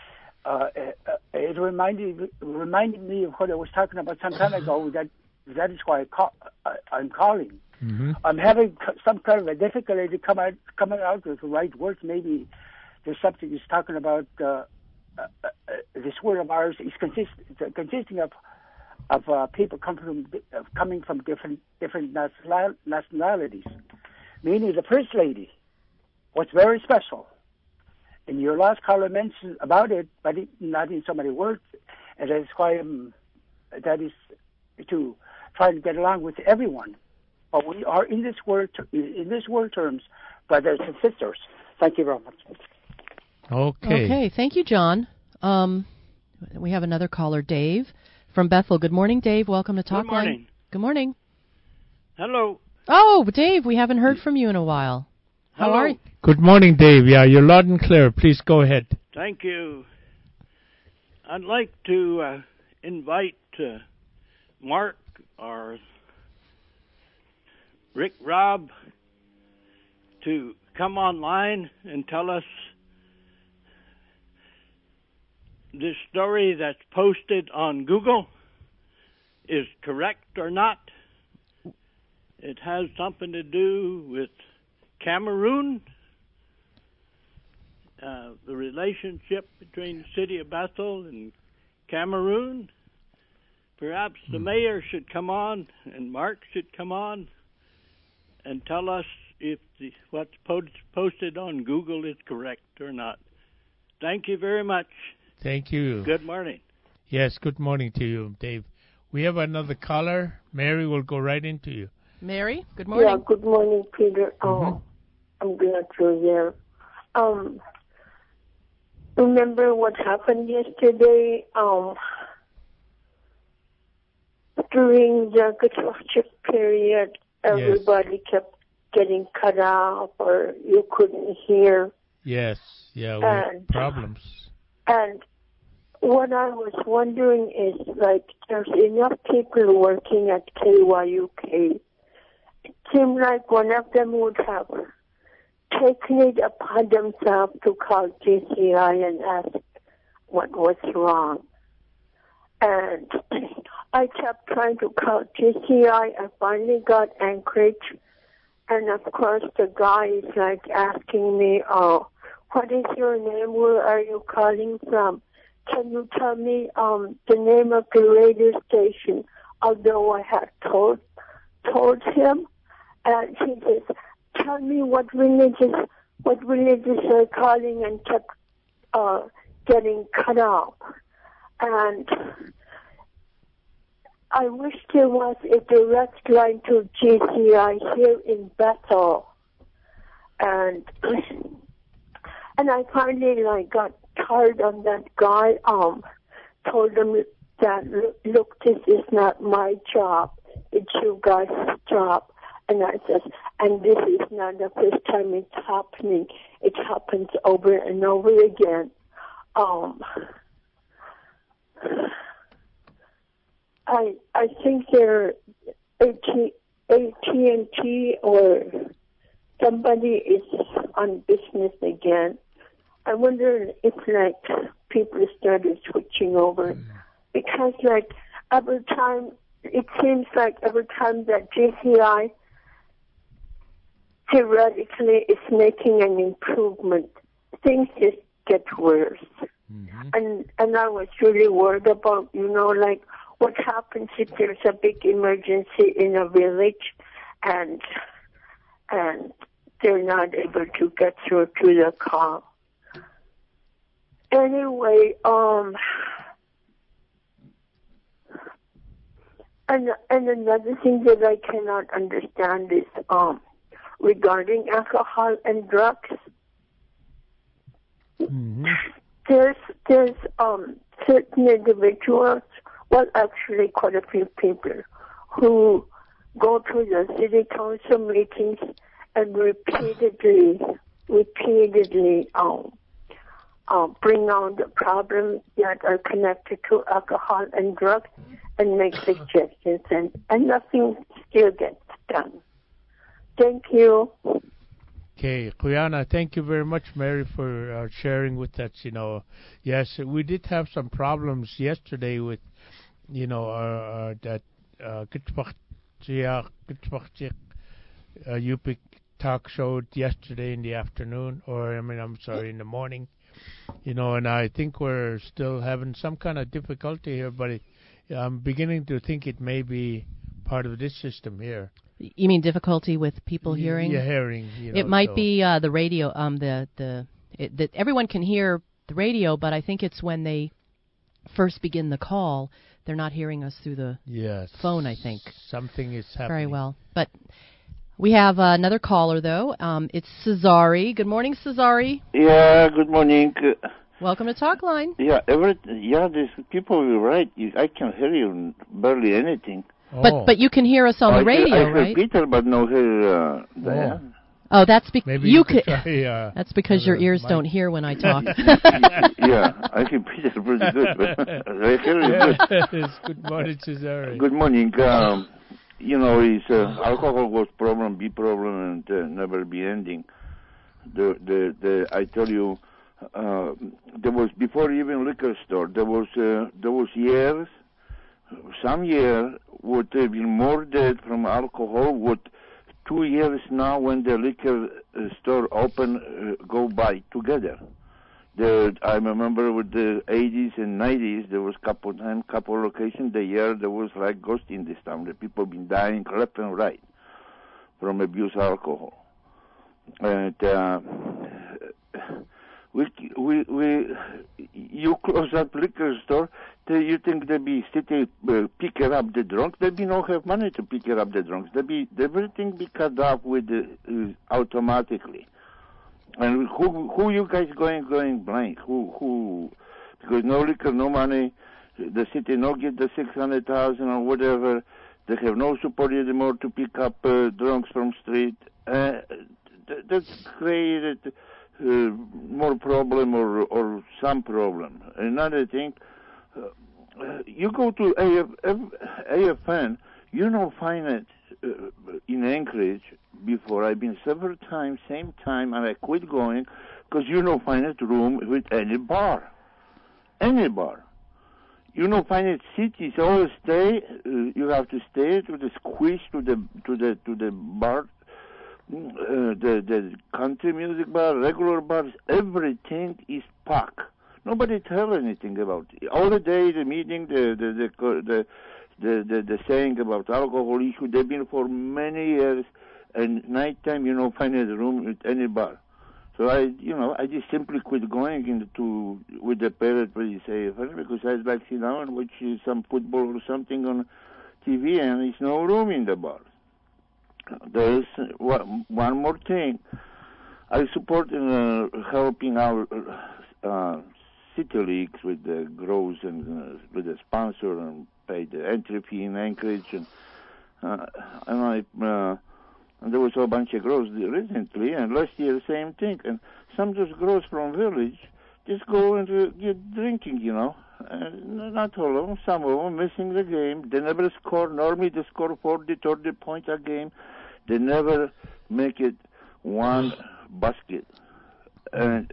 Speaker 15: It reminded me of what I was talking about some time ago. That is why I'm calling.
Speaker 4: Mm-hmm.
Speaker 15: I'm having some kind of a difficulty coming out with the right words. Maybe the subject is talking about this word of ours is consisting of people coming from different nationalities. Meaning the First Lady was very special. And your last caller mentioned about it, but not in so many words. And that's why that is to try to get along with everyone. But we are in this world terms, brothers and sisters. Thank you very much.
Speaker 4: Okay.
Speaker 3: Thank you, John. We have another caller, Dave from Bethel. Good morning, Dave. Welcome to Talk Line.
Speaker 16: Good morning.
Speaker 3: Good morning.
Speaker 16: Hello.
Speaker 3: Oh, Dave, we haven't heard from you in a while. How are you?
Speaker 4: Good morning, Dave. Yeah, you're loud and clear. Please go ahead.
Speaker 16: Thank you. I'd like to invite Mark or Rick Robb to come online and tell us this story that's posted on Google is correct or not. It has something to do with Cameroon, the relationship between the city of Bethel and Cameroon. Perhaps the mayor should come on and Mark should come on and tell us if what's posted on Google is correct or not. Thank you very much.
Speaker 4: Thank you.
Speaker 16: Good morning.
Speaker 4: Yes, good morning to you, Dave. We have another caller. Mary will go right into you.
Speaker 3: Mary, good morning.
Speaker 17: Yeah, good morning, Peter. I'm glad you're there. Remember what happened yesterday? During the Gatorship period, everybody kept getting cut off or you couldn't hear.
Speaker 4: Yes, yeah, we had problems.
Speaker 17: And what I was wondering is, there's enough people working at KYUK. It seemed like one of them would have taken it upon themselves to call GCI and ask what was wrong. And I kept trying to call GCI. I finally got Anchorage. And of course, the guy is asking me, what is your name? Where are you calling from? Can you tell me the name of the radio station? Although I had told him, and he says, tell me what religious are calling, and kept getting cut off. And I wish there was a direct line to GCI here in Bethel. And I finally got hard on that guy. Told him that, look, this is not my job. It's you guys' job. And I says, and this is not the first time it's happening. It happens over and over again. I think they're AT&T or somebody is on business again. I wonder if people started switching over because every time it seems like every time that GCI theoretically is making an improvement, things just get worse. And I was really worried about, what happens if there's a big emergency in a village and they're not able to get through to the call. Anyway, and another thing that I cannot understand is regarding alcohol and drugs. There's certain individuals, well, actually quite a few people who go to the city council meetings and repeatedly bring out the problems that are connected to alcohol and drugs and make suggestions, and nothing still gets done. Thank you.
Speaker 4: Okay, Kuyana, thank you very much, Mary, for sharing with us. Yes, we did have some problems yesterday with, that UPIC talk show yesterday in the afternoon, in the morning. And I think we're still having some kind of difficulty here, but I'm beginning to think it may be part of this system here.
Speaker 3: You mean difficulty with people hearing?
Speaker 4: Yeah, hearing.
Speaker 3: It might be the radio. That everyone can hear the radio, but I think it's when they first begin the call, they're not hearing us through the phone. I think
Speaker 4: something is happening.
Speaker 3: Very well, but we have another caller though. It's Cesare. Good morning, Cesare.
Speaker 18: Yeah. Good morning.
Speaker 3: Welcome to Talkline.
Speaker 18: Yeah. These people are right. I can hear you barely anything.
Speaker 3: But you can hear us on the radio,
Speaker 18: I
Speaker 3: right?
Speaker 18: Peter, but no hear Diane.
Speaker 3: Oh, that's because
Speaker 4: you could.
Speaker 3: That's because your ears don't hear when I talk.
Speaker 18: Yeah, I can Peter pretty good. But I hear you good.
Speaker 4: Good morning, Cesare.
Speaker 18: Good morning. It's alcohol was problem, be problem, and never be ending. I tell you, there was before even liquor store. There was years. Some year would have been more dead from alcohol. Would 2 years now when the liquor store open go by together. I remember with the 80s and 90s there was couple locations the year there was like ghost in this town. The people been dying left and right from abuse alcohol. And you close up liquor store, you think they be sitting picking up the drunk? They be not have money to pick up the drunks. Everything be cut off with automatically. And who you guys going blank? Who? Because no liquor, no money. The city no get the 600,000 or whatever. They have no support anymore to pick up drunks from street. That's created more problem or some problem. Another thing, you go to AFN, you don't find it in Anchorage before. I've been several times, same time, and I quit going because you don't find it room with any bar. Any bar. You don't find it cities always stay. You have to stay to the squish to the bar. The country music bar, regular bars, everything is packed. Nobody tell anything about it. All the day, the meeting, the saying about alcohol issue, they've been for many years, and nighttime you don't find a room with any bar. So I just simply quit going with the parrot where you say, because I'd like to sit down and watch some football or something on TV, and there's no room in the bar. There's one more thing. I support helping our city leagues with the grows and with the sponsor and pay the entry fee in Anchorage and there was a whole bunch of grows recently, and last year same thing. And some of those grows from village just go and get drinking, not all of them, some of them missing the game. They never score. Normally they score 40, 30 points a game. They never make it one basket. And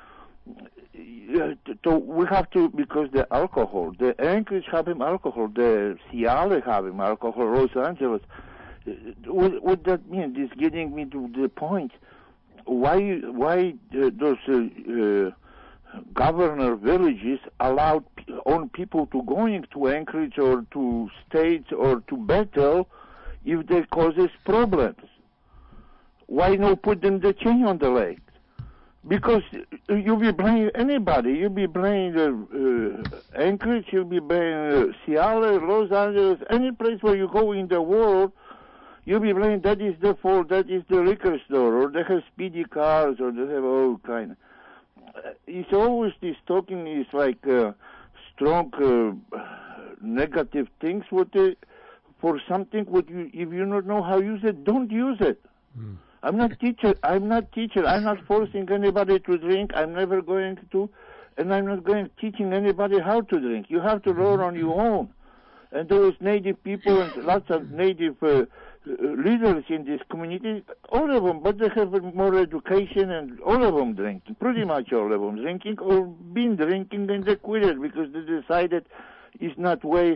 Speaker 18: so we have to, because the alcohol, the Anchorage having alcohol, the Seattle having alcohol, Los Angeles. What that mean? This getting me to the point. Why those governor villages allowed own people to going to Anchorage or to States or to Bethel if they causes problems? Why not put them the chain on the leg? Because you'll be blaming anybody. You'll be blaming Anchorage, you'll be blaming Seattle, Los Angeles, any place where you go in the world. You'll be blaming that is the fault, that is the liquor store, or they have speedy cars, or they have all kind. It's always this talking is like strong negative things for something. If you don't know how to use it, don't use it. I'm not teacher. I'm not forcing anybody to drink. I'm never going to, and I'm not teaching anybody how to drink. You have to learn on your own. And there was native people and lots of native leaders in this community, all of them, but they have more education, and all of them drinking, pretty much all of them drinking, or been drinking, and they quit it because they decided it's not way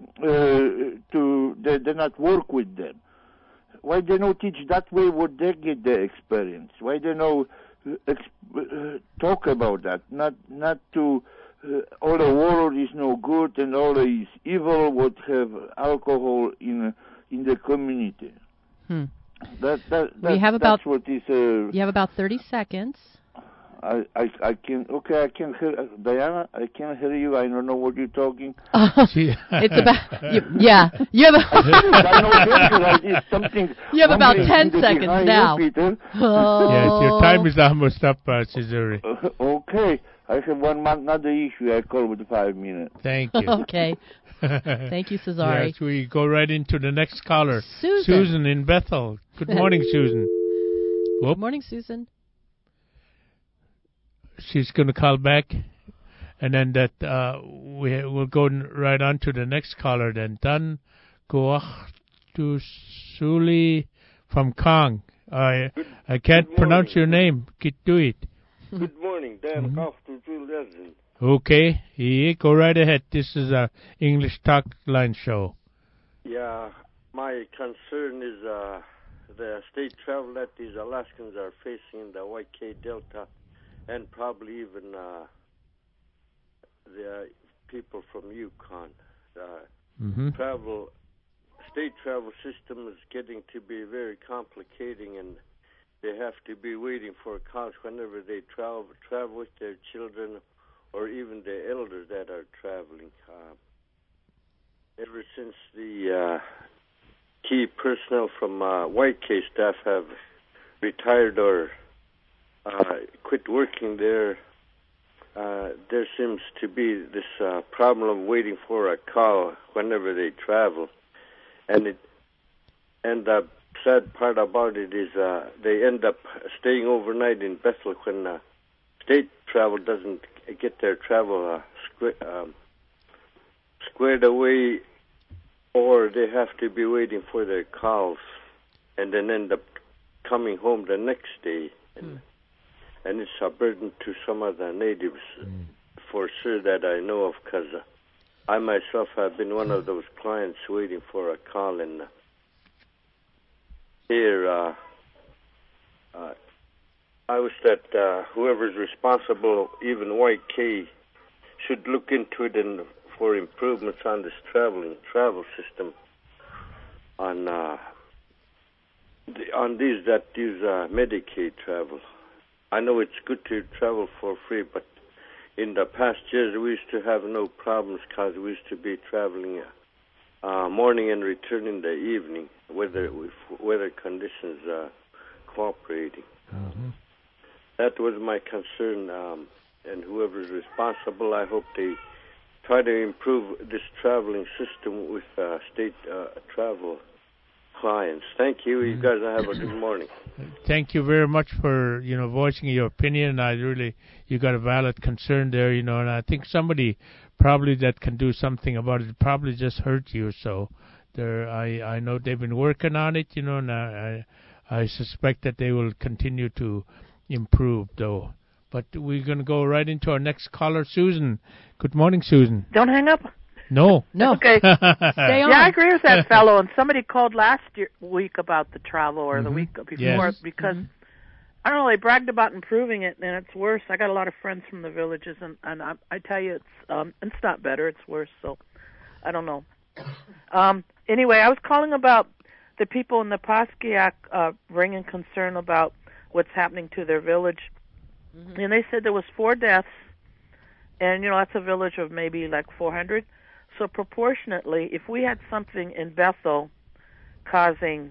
Speaker 18: they not work with them. Why they not teach that way what they get the experience? Why they not talk about that? Not to all the world is no good and all is evil. What have alcohol in the community?
Speaker 3: We have about,
Speaker 18: that's what is.
Speaker 3: You have about 30 seconds.
Speaker 18: I can hear Diana. I can't hear you. I don't know what you're talking.
Speaker 3: It's about You have something. You have about 10 seconds now.
Speaker 4: Yes, your time is almost up, Cesare.
Speaker 18: Okay, I have another issue. I call with 5 minutes.
Speaker 4: Thank you.
Speaker 3: Okay. Thank you, Cesare.
Speaker 4: Yes, we go right into the next caller.
Speaker 3: Susan
Speaker 4: in Bethel. Good morning, Susan. Whoop.
Speaker 3: Good morning, Susan.
Speaker 4: She's going to call back, and then we'll go right on to the next caller. Then Dan Goachtusuli from Kong. I can't pronounce your name. Do it.
Speaker 19: Good morning, Dan Goachtusuli.
Speaker 4: Okay, go right ahead. This is our English Talk Line show.
Speaker 19: Yeah, my concern is the state travel that these Alaskans are facing in the YK Delta, and probably even the people from Yukon. State travel system is getting to be very complicating, and they have to be waiting for cars whenever they travel with their children or even the elders that are traveling. Ever since the key personnel from YK staff have retired or quit working there, there seems to be this problem of waiting for a call whenever they travel, and the sad part about it is they end up staying overnight in Bethel when state travel doesn't get their travel squared away, or they have to be waiting for their calls and then end up coming home the next day. And it's a burden to some of the natives, for sure, that I know of, because I myself have been one of those clients waiting for a call. And here, I wish that whoever's responsible, even YK, should look into it and for improvements on this travel system on these that use Medicaid travel. I know it's good to travel for free, but in the past years we used to have no problems because we used to be traveling morning and returning in the evening, weather conditions cooperating. That was my concern, and whoever's responsible, I hope they try to improve this traveling system with state travel clients. Thank you. You guys have a good morning.
Speaker 4: Thank you very much for, voicing your opinion. You got a valid concern there, and I think somebody probably that can do something about it probably just hurt you. So I know they've been working on it, and I suspect that they will continue to improve, though. But we're going to go right into our next caller, Susan. Good morning, Susan.
Speaker 20: Don't hang up.
Speaker 4: No.
Speaker 20: Okay.
Speaker 3: Stay on.
Speaker 20: Yeah, I agree with that fellow. And somebody called last week about the travel, or the week before,
Speaker 4: Yes.
Speaker 20: because I don't know. They bragged about improving it, and it's worse. I got a lot of friends from the villages, and I tell you, it's not better. It's worse. So I don't know. Anyway, I was calling about the people in the Pascagoula bringing concern about what's happening to their village. And they said there was 4 deaths, and that's a village of maybe like 400. So proportionately, if we had something in Bethel causing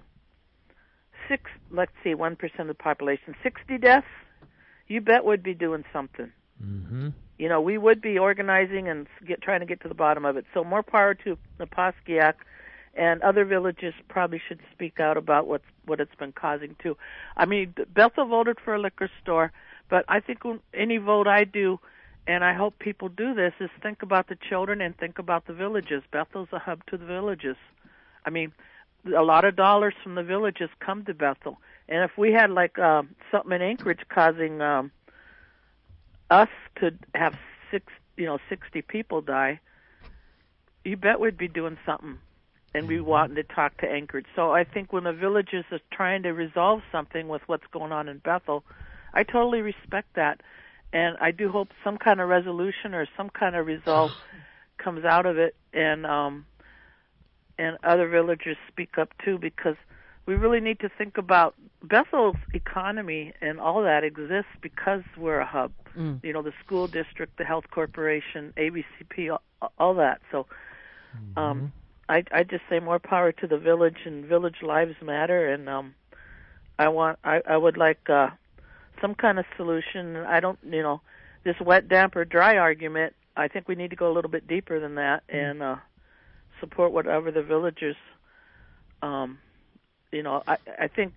Speaker 20: 1% of the population, 60 deaths, you bet we'd be doing something.
Speaker 4: Mm-hmm.
Speaker 20: We would be organizing and trying to get to the bottom of it. So more power to the Pascagoula, and other villages probably should speak out about what it's been causing too. I mean, Bethel voted for a liquor store, but I think any vote I do, and I hope people do this, is think about the children and think about the villages. Bethel's a hub to the villages. I mean, a lot of dollars from the villages come to Bethel. And if we had something in Anchorage causing us to have 60 people die, you bet we'd be doing something. And we wanted to talk to Anchorage. So I think when the villages are trying to resolve something with what's going on in Bethel, I totally respect that. And I do hope some kind of resolution or some kind of resolve comes out of it, and other villagers speak up too, because we really need to think about Bethel's economy, and all that exists because we're a hub. The school district, the health corporation, ABCP, all that. So I just say more power to the village, and village lives matter, and I would like some kind of solution. I don't, this wet, damp, or dry argument, I think we need to go a little bit deeper than that, and support whatever the villagers, I think,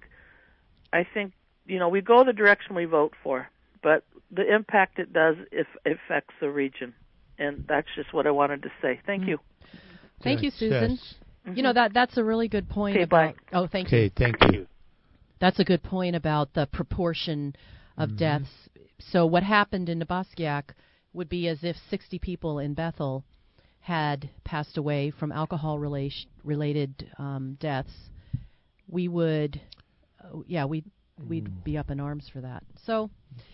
Speaker 20: we go the direction we vote for, but the impact it does affects the region. And that's just what I wanted to say. Thank you.
Speaker 3: Thank you, Susan. That's a really good point
Speaker 20: about...
Speaker 3: Bye. Oh, thank you.
Speaker 4: Okay, thank you.
Speaker 3: That's a good point about the proportion of deaths. So what happened in Nabasquiak would be as if 60 people in Bethel had passed away from alcohol-related deaths. We would, we'd be up in arms for that. So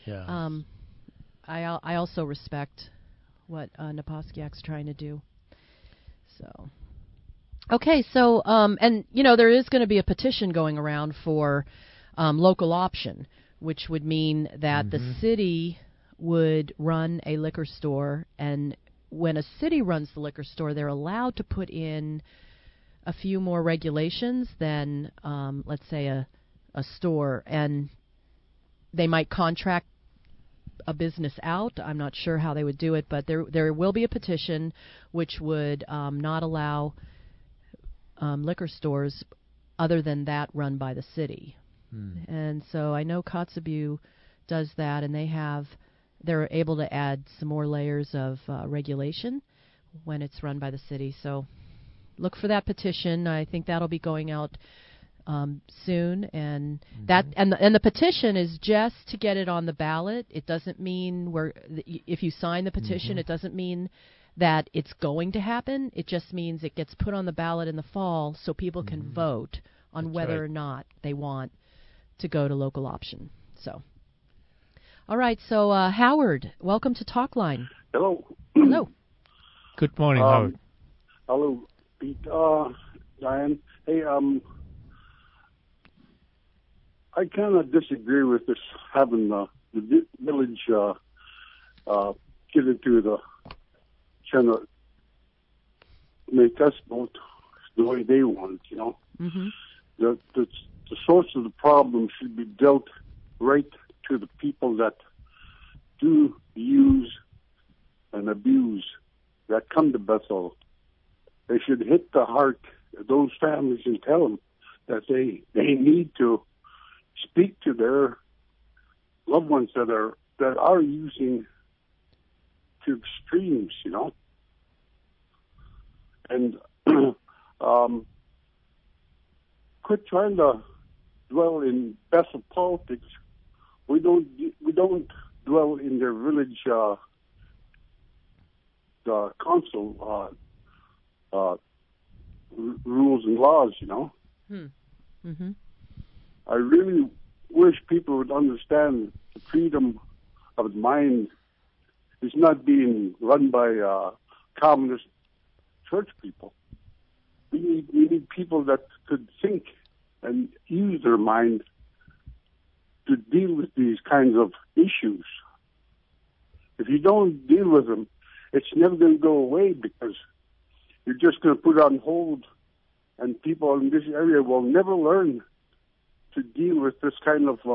Speaker 3: I also respect what Nabasquiak's trying to do. So, okay, so, there is going to be a petition going around for local option, which would mean that the city would run a liquor store, and when a city runs the liquor store, they're allowed to put in a few more regulations than, let's say, a store, and they might contract a business out. I'm not sure how they would do it, but there will be a petition which would not allow liquor stores other than that run by the city. And so I know Kotzebue does that, and they're able to add some more layers of regulation when it's run by the city. So look for that petition. I think that'll be going out soon, and the petition is just to get it on the ballot. It doesn't mean if you sign the petition, it doesn't mean that it's going to happen. It just means it gets put on the ballot in the fall so people can vote on whether or not they want to go to local option. So, all right. So Howard, welcome to Talkline.
Speaker 9: Hello.
Speaker 3: Hello.
Speaker 4: Good morning, Howard.
Speaker 9: Hello, Pete. Diane. Hey, I kind of disagree with this having the village get into the trying to make us vote the way they want. The source of the problem should be dealt right to the people that do use and abuse that come to Bethel, they should hit the heart of those families and tell them that they need to speak to their loved ones that are using to extremes, you know. And quit trying to dwell in Bethel politics. We don't dwell in their village the council rules and laws, you know.
Speaker 3: Mm-hmm.
Speaker 9: I really wish people would understand the freedom of mind is not being run by communist church people. We need people that could think and use their mind to deal with these kinds of issues. If you don't deal with them, it's never going to go away because you're just going to put it on hold, and people in this area will never learn to deal with this kind of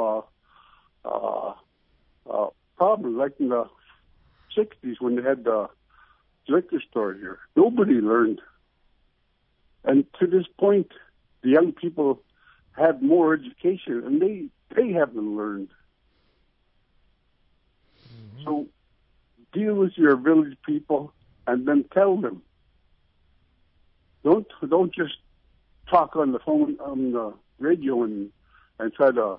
Speaker 9: problem, like in the 60s when they had the liquor store here. Nobody learned. And to this point, the young people have more education, and they haven't learned. Mm-hmm. So deal with your village people and then tell them. Don't just talk on the phone, on the radio, and try to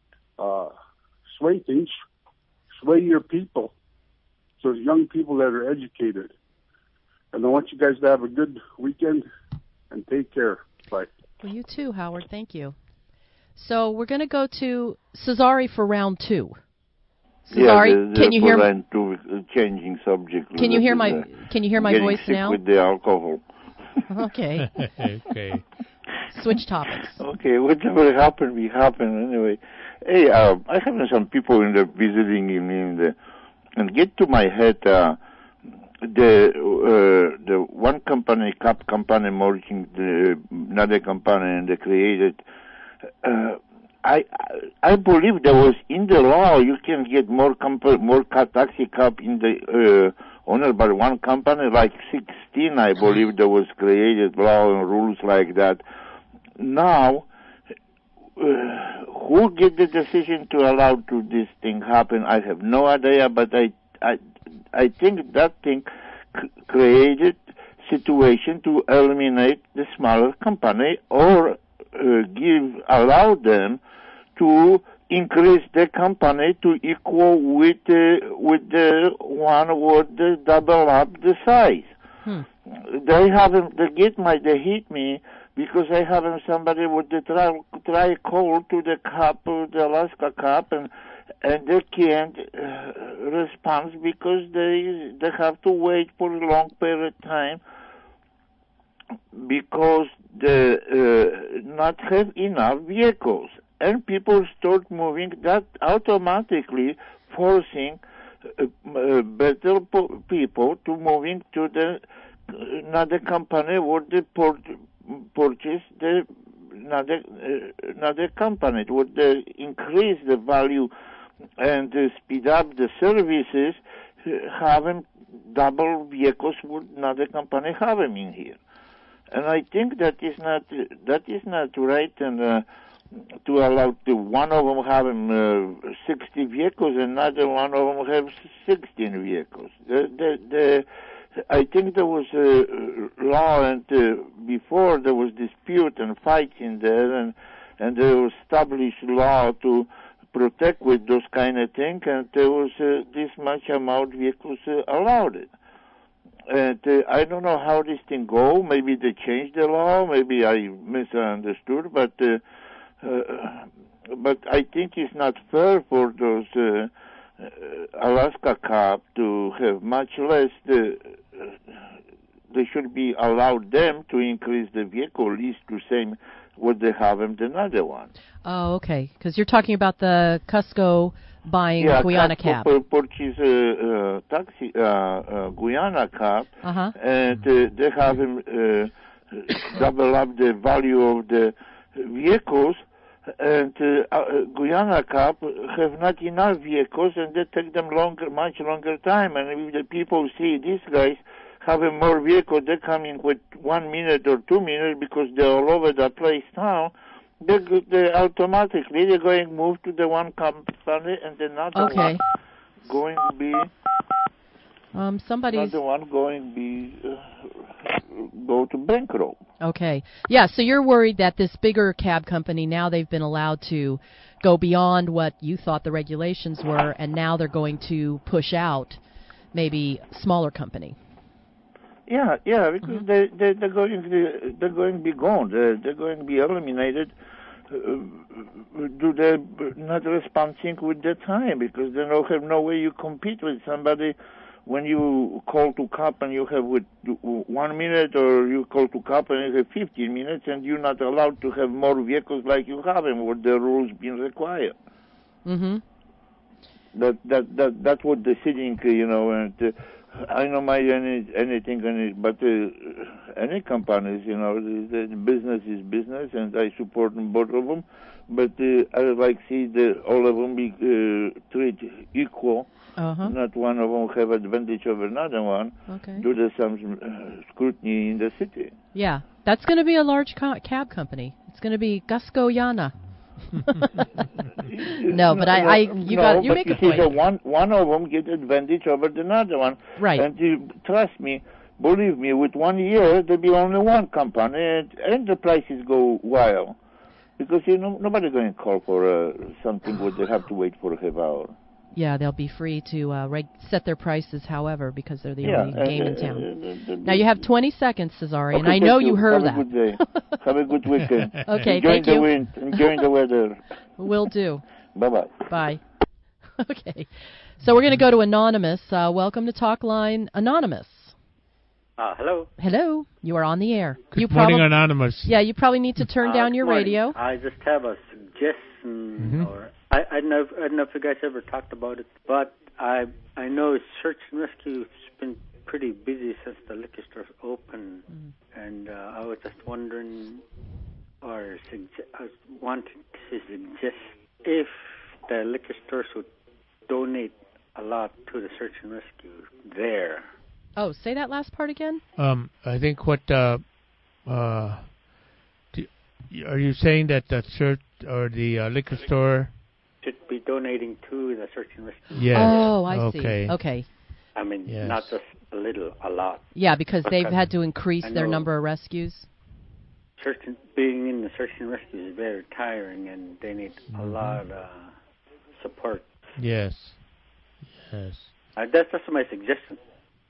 Speaker 9: sway things. Sway your people, so young people that are educated. And I want you guys to have a good weekend and take care. Bye.
Speaker 3: Well, you too, Howard. Thank you. So we're going to go to Cesare for round 2. Cesare, can you hear me?
Speaker 18: Changing subject.
Speaker 3: Can you hear my voice
Speaker 18: sick
Speaker 3: now?
Speaker 18: With the alcohol.
Speaker 3: Okay.
Speaker 4: Okay.
Speaker 3: Switch topics.
Speaker 18: Okay, whatever happened, we happened anyway. Hey, I have some people in the visiting me and get to my head the one company, Cap company, merging another company, and they created. I believe there was in the law you can get more taxi cab in the owned by one company, like 16, I believe there was created law and rules like that. Now, who get the decision to allow to this thing happen? I have no idea, but I think that thing created situation to eliminate the smaller company or allow them to increase the company to equal with the one would double up the size. They hit me because I haven't somebody with the try call to the CAP, the Alaska CAP, and they can't respond because they have to wait for a long period of time because they not have enough vehicles. And people start moving, that automatically forcing better people to moving to the another company would purchase the another company. It would increase the value and speed up the services, having double vehicles would another company have them in here. And I think that is not right, and to allow one of them having 60 vehicles and another one of them have 16 vehicles. I think there was a law, and before there was dispute and fight in there, and there was established law to protect with those kind of things, and there was this much amount of vehicles allowed it. And I don't know how this thing go. Maybe they changed the law. Maybe I misunderstood. But I think it's not fair for those Alaska CAP to have much less. They should be allowed them to increase the vehicle lease to same what they have in another one.
Speaker 3: Oh, okay. Because you're talking about the Cusco buying Guyana CAP.
Speaker 18: Purchase taxi Guyana CAP, and they have him double up the value of the vehicles, and Guyana Cup have not enough vehicles, and they take them much longer time. And if the people see these guys having more vehicles, they come in with 1 minute or 2 minutes because they're all over the place now. They automatically they're going to move to the one company, and then another one going to be another one going to be go to bankrupt.
Speaker 3: Okay. Yeah, so you're worried that this bigger cab company, now they've been allowed to go beyond what you thought the regulations were, and now they're going to push out maybe a smaller company.
Speaker 18: Yeah, because they're going to be gone. They're going to be eliminated. Do they not responding with the time, because they don't have no way you compete with somebody. When you call to cop and you have with 1 minute, or you call to cop and you have 15 minutes, and you're not allowed to have more vehicles like you have, and what the rules being required.
Speaker 3: Mm-hmm.
Speaker 18: That's what the sitting, and I don't mind anything on it, but any companies, the business is business, and I support them, both of them. But I would like to see all of them be treated equal. Not one of them have advantage over another one.
Speaker 3: Okay.
Speaker 18: Do there some scrutiny in the city?
Speaker 3: Yeah, that's going to be a large cab company. It's going to be Guyana. No, but you make a point.
Speaker 18: One of them get advantage over the other one.
Speaker 3: Right.
Speaker 18: And trust me, believe me, with 1 year there'll be only one company, and the prices go wild, because nobody going to call for something where they have to wait for a half hour.
Speaker 3: Yeah, they'll be free to set their prices, however, because they're the only game in town. Now you have 20 seconds, Cesare, and I know you heard that.
Speaker 18: Have a good day. Have a good weekend.
Speaker 3: Okay,
Speaker 18: enjoying
Speaker 3: thank you.
Speaker 18: The wind, enjoying the weather.
Speaker 3: Will do.
Speaker 18: Bye-bye.
Speaker 3: Bye. Okay. So we're going to go to Anonymous. Welcome to Talk Line, Anonymous.
Speaker 21: Hello.
Speaker 3: Hello. You are on the air.
Speaker 4: Good morning, Anonymous.
Speaker 3: Yeah, you probably need to turn down your radio.
Speaker 21: I just have a suggestion, or I don't know if you guys ever talked about it, but I know search and rescue has been pretty busy since the liquor store's open, and I was just wondering, I was wanting to suggest if the liquor stores would donate a lot to the search and rescue there.
Speaker 3: Oh, say that last part again.
Speaker 4: I think what are you saying that the church or the liquor store
Speaker 21: should be donating to the search and rescue?
Speaker 4: Yes.
Speaker 3: Oh, I see. Okay.
Speaker 21: I mean, not just a little, a lot.
Speaker 3: Yeah, because they've had to increase their number of rescues.
Speaker 21: Being in the search and rescue is very tiring, and they need a lot of support.
Speaker 4: Yes.
Speaker 21: That's my suggestion.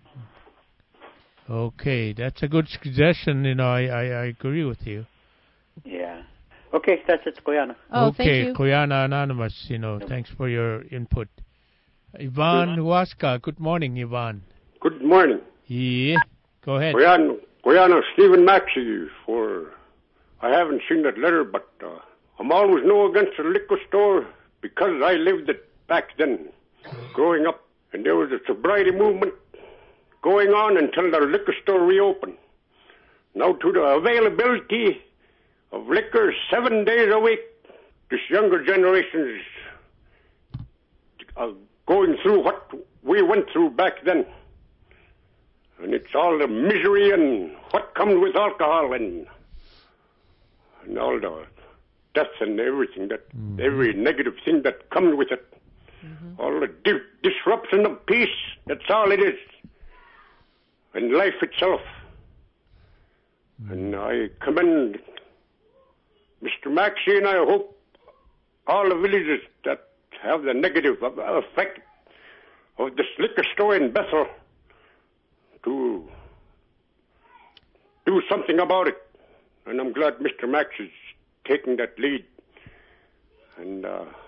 Speaker 4: Okay, that's a good suggestion. I agree with you.
Speaker 21: Yeah. Okay, that's it, Guyana.
Speaker 3: Oh,
Speaker 4: okay,
Speaker 3: thank you.
Speaker 4: Guyana Anonymous, thanks for your input. Ivan Huasca, good morning, Ivan.
Speaker 22: Good morning.
Speaker 4: Yeah, go ahead.
Speaker 22: Guyana, Stephen Maxey. I haven't seen that letter, but I'm always against the liquor store because I lived it back then, growing up, and there was a sobriety movement going on until the liquor store reopened. Now, to the availability of liquor 7 days a week, this younger generation is going through what we went through back then. And it's all the misery and what comes with alcohol and all the death and everything, every negative thing that comes with it. All the disruption of peace, that's all it is. And life itself. And I commend Mr. Maxey, and I hope all the villages that have the negative effect of this liquor store in Bethel to do something about it. And I'm glad Mr. Maxey is taking that lead. And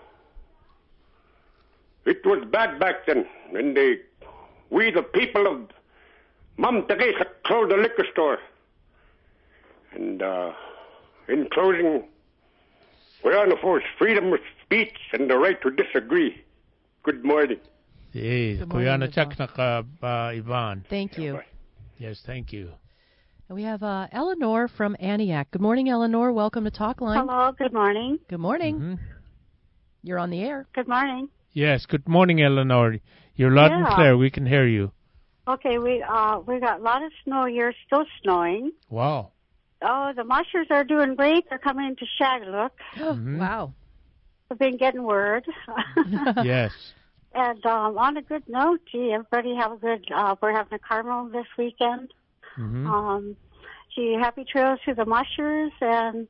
Speaker 22: it was bad back then when we the people of Mamtagay closed the liquor store. And in closing, we're on the force freedom of speech and the right to disagree. Good morning.
Speaker 4: Hey, Guyana Chaknak, Ivan.
Speaker 3: Thank you.
Speaker 4: Yes, thank you.
Speaker 3: And we have Eleanor from Antioch. Good morning, Eleanor. Welcome to Talkline.
Speaker 1: Hello, good morning.
Speaker 3: Good morning.
Speaker 4: Mm-hmm.
Speaker 3: You're on the air.
Speaker 1: Good morning.
Speaker 4: Yes, good morning, Eleanor. You're loud and
Speaker 1: Yeah.
Speaker 4: clear. We can hear you.
Speaker 1: Okay, we got a lot of snow here, still snowing.
Speaker 4: Wow.
Speaker 1: Oh, the mushers are doing great. They're coming into Shagaluk.
Speaker 3: Wow.
Speaker 1: We've been getting word.
Speaker 4: Yes.
Speaker 1: And on a good note, gee, everybody have a good, we're having a carnival this weekend.
Speaker 4: Mm-hmm.
Speaker 1: Gee, happy trails to the mushers, and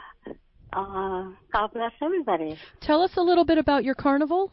Speaker 1: God bless everybody.
Speaker 3: Tell us a little bit about your carnival.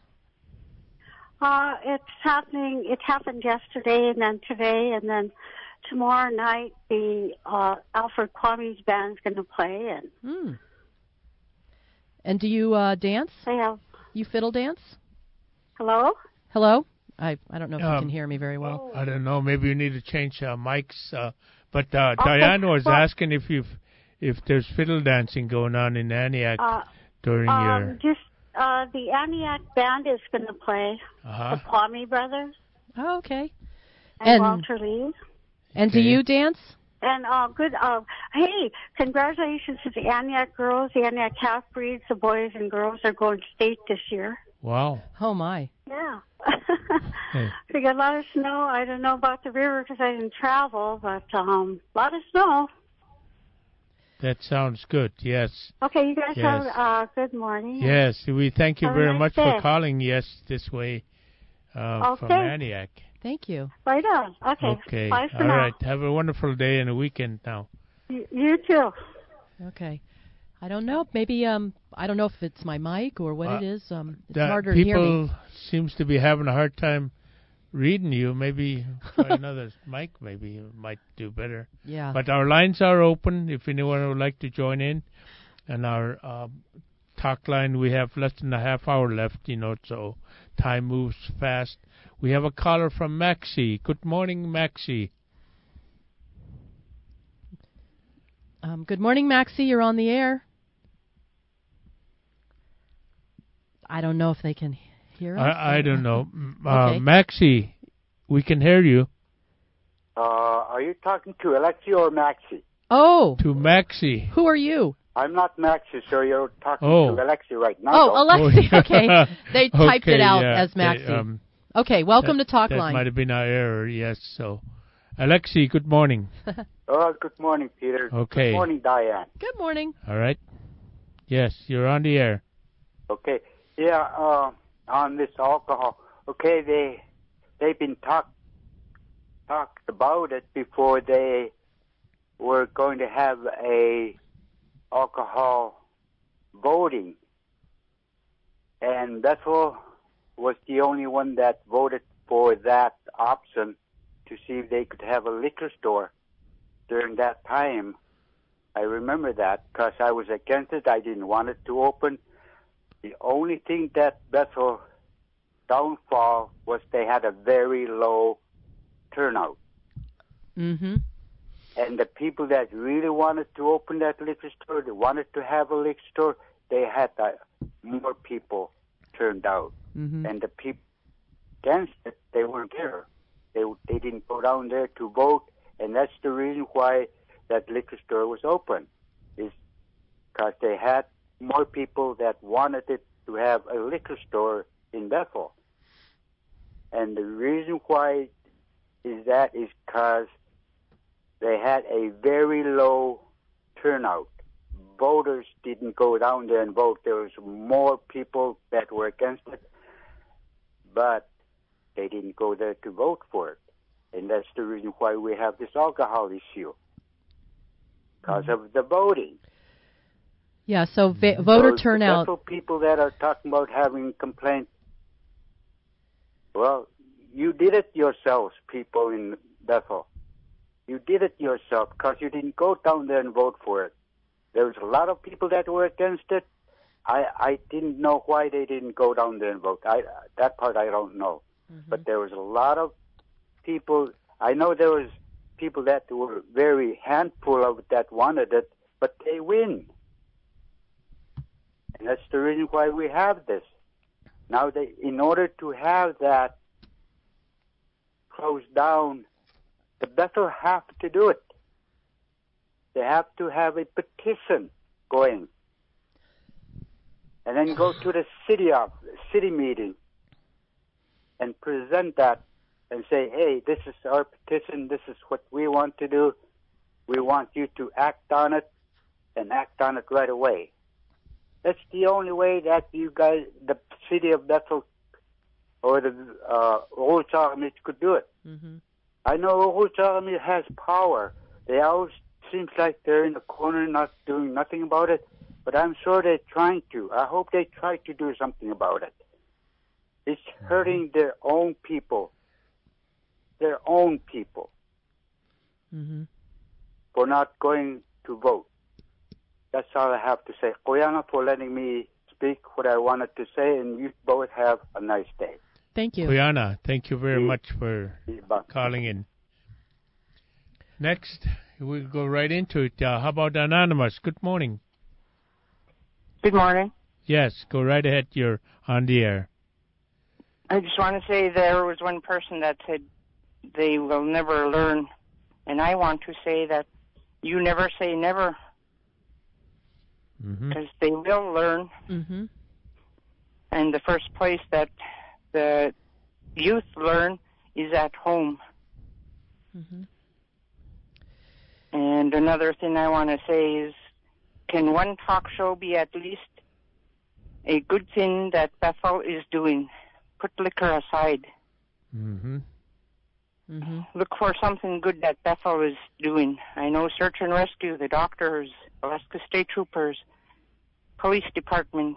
Speaker 1: It's happening. It happened yesterday, and then today, and then tomorrow night. The Alfred Kwame's band's going to play, and
Speaker 3: And do you dance?
Speaker 1: they have.
Speaker 3: You fiddle dance?
Speaker 1: Hello.
Speaker 3: Hello? I don't know if you can hear me very well.
Speaker 4: I don't know. Maybe you need to change mics. But Diane was asking if there's fiddle dancing going on in Antioch during your.
Speaker 1: Just the Antioch band is going to play. The Kwame brothers.
Speaker 3: Oh, okay.
Speaker 1: And Walter Lee.
Speaker 3: And do you dance?
Speaker 1: And good. Hey, congratulations to the Antioch girls, the Antioch half-breeds. The boys and girls are going state this year.
Speaker 4: Wow.
Speaker 3: Oh, my.
Speaker 1: Yeah.
Speaker 4: Hey.
Speaker 1: We got a lot of snow. I don't know about the river because I didn't travel, but a lot of snow.
Speaker 4: That sounds good. Yes.
Speaker 1: Okay, you guys
Speaker 4: Yes.
Speaker 1: have good morning.
Speaker 4: Yes, we thank you
Speaker 1: Have a
Speaker 4: very
Speaker 1: nice
Speaker 4: much
Speaker 1: day.
Speaker 4: for calling. Yes, this way from
Speaker 1: Okay.
Speaker 4: Antioch.
Speaker 3: Thank you.
Speaker 1: Right on. Okay.
Speaker 4: Okay.
Speaker 1: Bye for
Speaker 4: All
Speaker 1: now.
Speaker 4: right. Have a wonderful day and a weekend now.
Speaker 1: You too.
Speaker 3: Okay. I don't know. Maybe I don't know if it's my mic or what it is. It's
Speaker 4: The
Speaker 3: harder to hear me.
Speaker 4: people seems to be having a hard time reading you. Maybe try another mic. Maybe you might do better.
Speaker 3: Yeah.
Speaker 4: But our lines are open if anyone would like to join in. And our talk line, we have less than a half hour left, so time moves fast. We have a caller from Maxie. Good morning, Maxie.
Speaker 3: Good morning, Maxie. You're on the air. I don't know if they can hear us.
Speaker 4: I don't know.
Speaker 3: Okay.
Speaker 4: Maxie, we can hear you.
Speaker 2: Are you talking to Alexi or Maxie?
Speaker 3: Oh.
Speaker 4: To Maxie.
Speaker 3: Who are you?
Speaker 2: I'm not Maxie, so you're talking
Speaker 4: Oh.
Speaker 2: to Alexi right now.
Speaker 3: Oh, Alexi. Okay. They typed it
Speaker 4: Okay,
Speaker 3: out
Speaker 4: yeah,
Speaker 3: as Maxie.
Speaker 4: they,
Speaker 3: Okay, welcome to
Speaker 4: That
Speaker 3: Talkline.
Speaker 4: might have been our error, yes. So, Alexi, good morning.
Speaker 2: Oh, good morning, Peter.
Speaker 4: Okay.
Speaker 2: Good morning, Diane.
Speaker 3: Good morning.
Speaker 4: All right. Yes, you're on the air.
Speaker 2: Okay. Yeah, on this alcohol. Okay, they've been talked about it before they were going to have a alcohol voting. And Bethel was the only one that voted for that option to see if they could have a liquor store during that time. I remember that because I was against it. I didn't want it to open. The only thing that Bethel downfall was they had a very low turnout.
Speaker 3: Mm-hmm.
Speaker 2: And the people that really wanted to open that liquor store, they wanted to have a liquor store, they had more people turned out.
Speaker 3: Mm-hmm.
Speaker 2: And the people against it, they weren't there. They didn't go down there to vote, and that's the reason why that liquor store was open, is because they had more people that wanted it to have a liquor store in Bethel. And the reason why is that is because they had a very low turnout. Voters didn't go down there and vote. There was more people that were against it, but they didn't go there to vote for it. And that's the reason why we have this alcohol issue, because of the voting.
Speaker 3: Yeah, so voter
Speaker 2: So
Speaker 3: turnout.
Speaker 2: The people that are talking about having complaints, well, you did it yourselves, people in Bethel. You did it yourself because you didn't go down there and vote for it. There was a lot of people that were against it. I didn't know why they didn't go down there and vote. That part I don't know.
Speaker 3: Mm-hmm.
Speaker 2: But there was a lot of people. I know there was people that were very handful of that wanted it, but they win. And that's the reason why we have this. Now, in order to have that closed down, the Bethel have to do it. They have to have a petition going. And then go to the city meeting and present that and say, hey, this is our petition, this is what we want to do. We want you to act on it and act on it right away. That's the only way that you guys, the city of Bethel or the Old Charlemage could do it.
Speaker 3: Mm-hmm.
Speaker 2: I know Old Charlemage has power. They always seems like they're in the corner not doing nothing about it, but I'm sure they're trying to. I hope they try to do something about it. It's hurting their own people. Their own people.
Speaker 3: Mm-hmm.
Speaker 2: For not going to vote. That's all I have to say. Koyana, for letting me speak what I wanted to say, and you both have a nice day.
Speaker 3: Thank you.
Speaker 4: Koyana, thank you very much for calling in. Next, we'll go right into it. How about Anonymous? Good morning.
Speaker 5: Good morning.
Speaker 4: Yes, go right ahead. You're on the air.
Speaker 5: I just want to say there was one person that said they will never learn, and I want to say that you never say never, because they will learn.
Speaker 3: Mm-hmm.
Speaker 5: And the first place that the youth learn is at home.
Speaker 3: Mm-hmm.
Speaker 5: And another thing I want to say is, can one talk show be at least a good thing that Bethel is doing? Put liquor aside.
Speaker 4: Mm-hmm.
Speaker 3: Mm-hmm.
Speaker 5: Look for something good that Bethel is doing. I know search and rescue, the doctors, Alaska State Troopers, police department,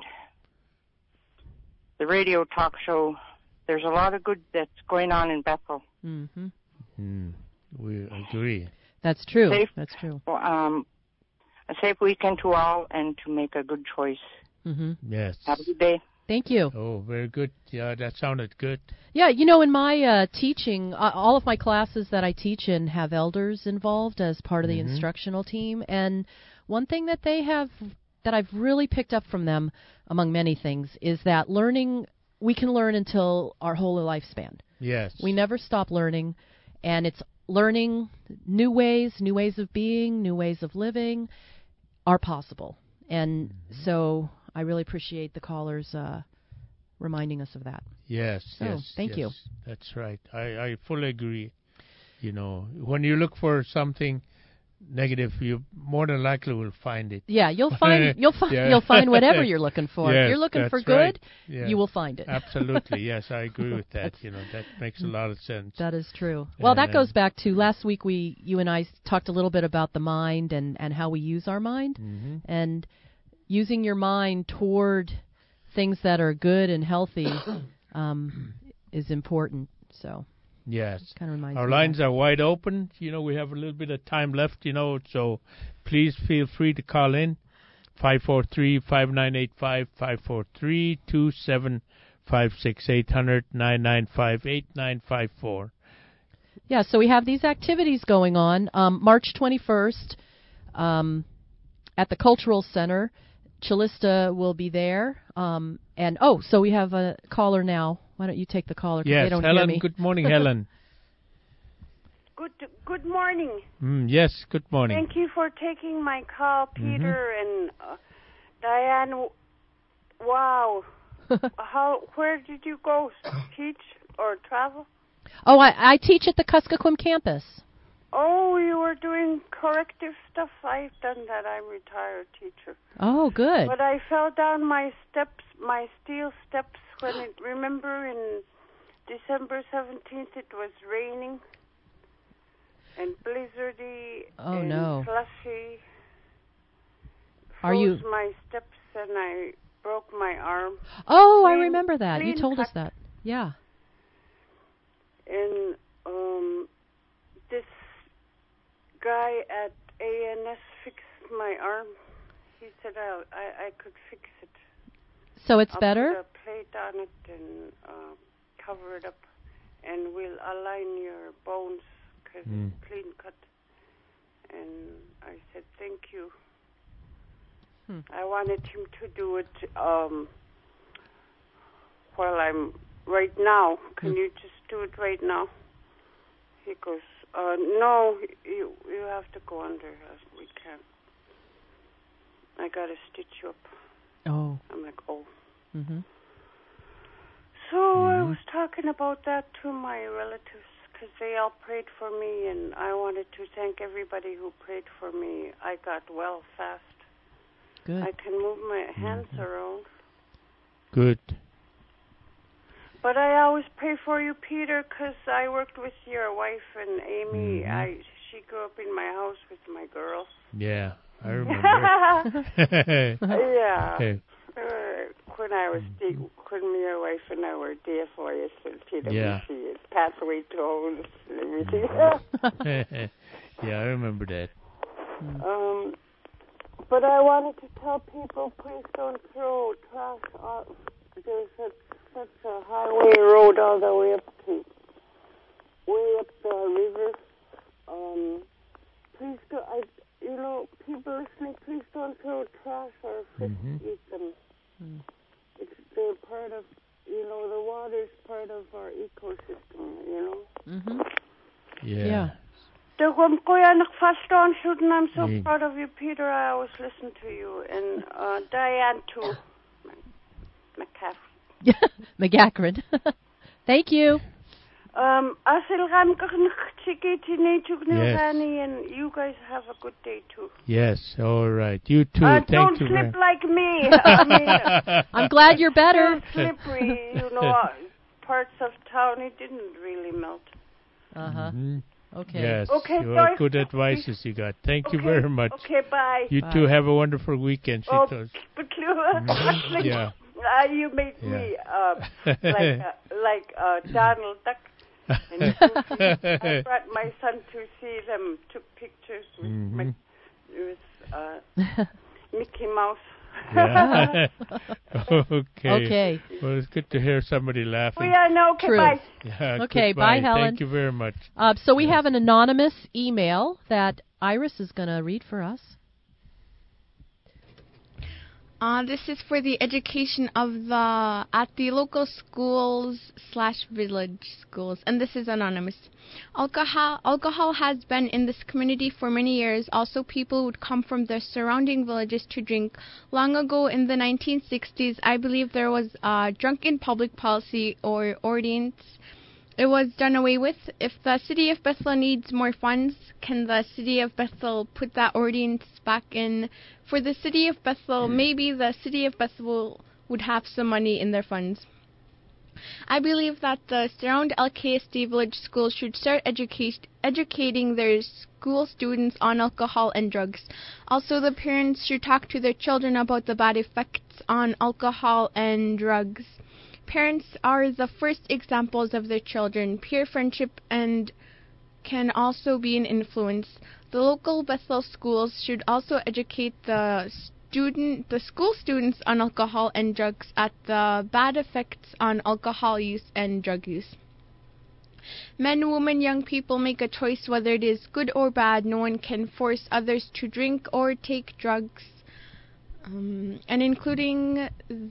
Speaker 5: the radio talk show. There's a lot of good that's going on in Bethel.
Speaker 3: Mm-hmm.
Speaker 4: We agree.
Speaker 3: That's true.
Speaker 5: That's true. A safe weekend to all, and to make a good choice.
Speaker 3: Mm-hmm.
Speaker 4: Yes.
Speaker 5: Have a good day.
Speaker 3: Thank you.
Speaker 4: Oh, very good. Yeah, that sounded good.
Speaker 3: Yeah, you know, in my teaching, all of my classes that I teach in have elders involved as part of the instructional team. And one thing that they have, that I've really picked up from them, among many things, is that learning, we can learn until our whole lifespan.
Speaker 4: Yes.
Speaker 3: We never stop learning, and it's learning new ways of being, new ways of living are possible. And so I really appreciate the callers reminding us of that.
Speaker 4: Yes,
Speaker 3: Thank you.
Speaker 4: That's right. I fully agree. You know, when you look for something negative, you more than likely will find it.
Speaker 3: Yeah, you'll find whatever you're looking for.
Speaker 4: Yes,
Speaker 3: if you're looking for good,
Speaker 4: right. Yeah.
Speaker 3: you will find it.
Speaker 4: Absolutely. Yes, I agree with that. You know, that makes a lot of sense.
Speaker 3: That is true. Well, that goes back to last week. You and I talked a little bit about the mind and how we use our mind, and using your mind toward things that are good and healthy is important. So.
Speaker 4: Yes.
Speaker 3: Kind of reminds
Speaker 4: Our
Speaker 3: me
Speaker 4: lines are wide open. You know, we have a little bit of time left, you know, so please feel free to call in. 543-5985, 543-275-6800, 995-8954.
Speaker 3: Yeah, so we have these activities going on. March 21st at the Cultural Center. Chalista will be there. So we have a caller now. Why don't you take the caller?
Speaker 4: Yes,
Speaker 3: they don't
Speaker 4: Helen.
Speaker 3: Hear me.
Speaker 4: Good morning, Helen.
Speaker 6: Good morning.
Speaker 4: Yes, good morning.
Speaker 6: Thank you for taking my call, Peter and Diane. Wow. Where did you go? Teach or travel?
Speaker 3: Oh, I teach at the Kuskokwim campus.
Speaker 6: Oh, you were doing corrective stuff. I've done that. I'm a retired teacher.
Speaker 3: Oh, good.
Speaker 6: But I fell down my steps, my steel steps, remember in December 17th it was raining and blizzardy and slushy. Froze my steps and I broke my arm.
Speaker 3: Oh, I remember that. You told us that. Yeah.
Speaker 6: And this guy at ANS fixed my arm. He said I could fix it.
Speaker 3: So it's
Speaker 6: I'll
Speaker 3: better?
Speaker 6: Put a plate on it and cover it up, and we'll align your bones because it's clean cut. And I said, thank you. I wanted him to do it while I'm right now. Can you just do it right now? He goes, No, you have to go under. We can't. I got to stitch you up.
Speaker 3: Oh.
Speaker 6: I'm like, oh.
Speaker 3: Mm-hmm.
Speaker 6: So I was talking about that to my relatives because they all prayed for me, and I wanted to thank everybody who prayed for me. I got well fast.
Speaker 3: Good.
Speaker 6: I can move my hands around.
Speaker 4: Good.
Speaker 6: But I always pray for you, Peter, because I worked with your wife and Amy. She grew up in my house with my girl.
Speaker 4: Yeah, I remember.
Speaker 6: Yeah. When I was when my wife and I were there for you, PwC, pathway to homes and everything.
Speaker 4: Yeah, I remember that.
Speaker 6: But I wanted to tell people, please don't throw trash off. There's such a highway road all the way up the river. Please do, people listening, please don't throw trash or fish eat them. They're part of, the water's part of our ecosystem,
Speaker 3: Mm-hmm.
Speaker 4: Yeah.
Speaker 6: I'm so proud of you, Peter. I always listen to you. And Diane, too.
Speaker 3: McGackran. Thank you.
Speaker 6: And you guys have a good day, too.
Speaker 4: Yes, all right. You too.
Speaker 6: Don't
Speaker 4: Thank you.
Speaker 6: slip like me.
Speaker 3: I'm glad you're better.
Speaker 6: Slippery, parts of town, it didn't really melt.
Speaker 3: Uh-huh.
Speaker 4: Mm-hmm.
Speaker 3: Okay.
Speaker 4: Yes.
Speaker 6: Okay,
Speaker 4: Well, good advices you got. Thank you very much.
Speaker 6: Okay, bye.
Speaker 4: You too have a wonderful weekend, Shitos.
Speaker 6: But you, you made me like Donald Duck. And I brought my son to see them, took pictures with Mickey Mouse.
Speaker 4: Yeah. Okay.
Speaker 3: Okay.
Speaker 4: Well, it's good to hear somebody laughing.
Speaker 6: Yeah, no, okay,
Speaker 3: True.
Speaker 6: bye.
Speaker 4: Yeah,
Speaker 3: okay,
Speaker 4: goodbye.
Speaker 3: bye, Helen.
Speaker 4: Thank you very much.
Speaker 3: So we have an anonymous email that Iris is going to read for us.
Speaker 7: This is for the education of at the local schools/village schools, and this is anonymous. Alcohol has been in this community for many years. Also, people would come from the surrounding villages to drink. Long ago, in the 1960s, I believe there was a drunken public policy or ordinance. It was done away with. If the city of Bethel needs more funds, can the city of Bethel put that ordinance back in? For the city of Bethel, maybe the city of Bethel would have some money in their funds. I believe that the surround LKSD village schools should start educating their school students on alcohol and drugs. Also, the parents should talk to their children about the bad effects on alcohol and drugs. Parents are the first examples of their children. Peer friendship and can also be an influence. The local Bethel schools should also educate the school students on alcohol and drugs at the bad effects on alcohol use and drug use. Men, women, young people make a choice whether it is good or bad. No one can force others to drink or take drugs. And including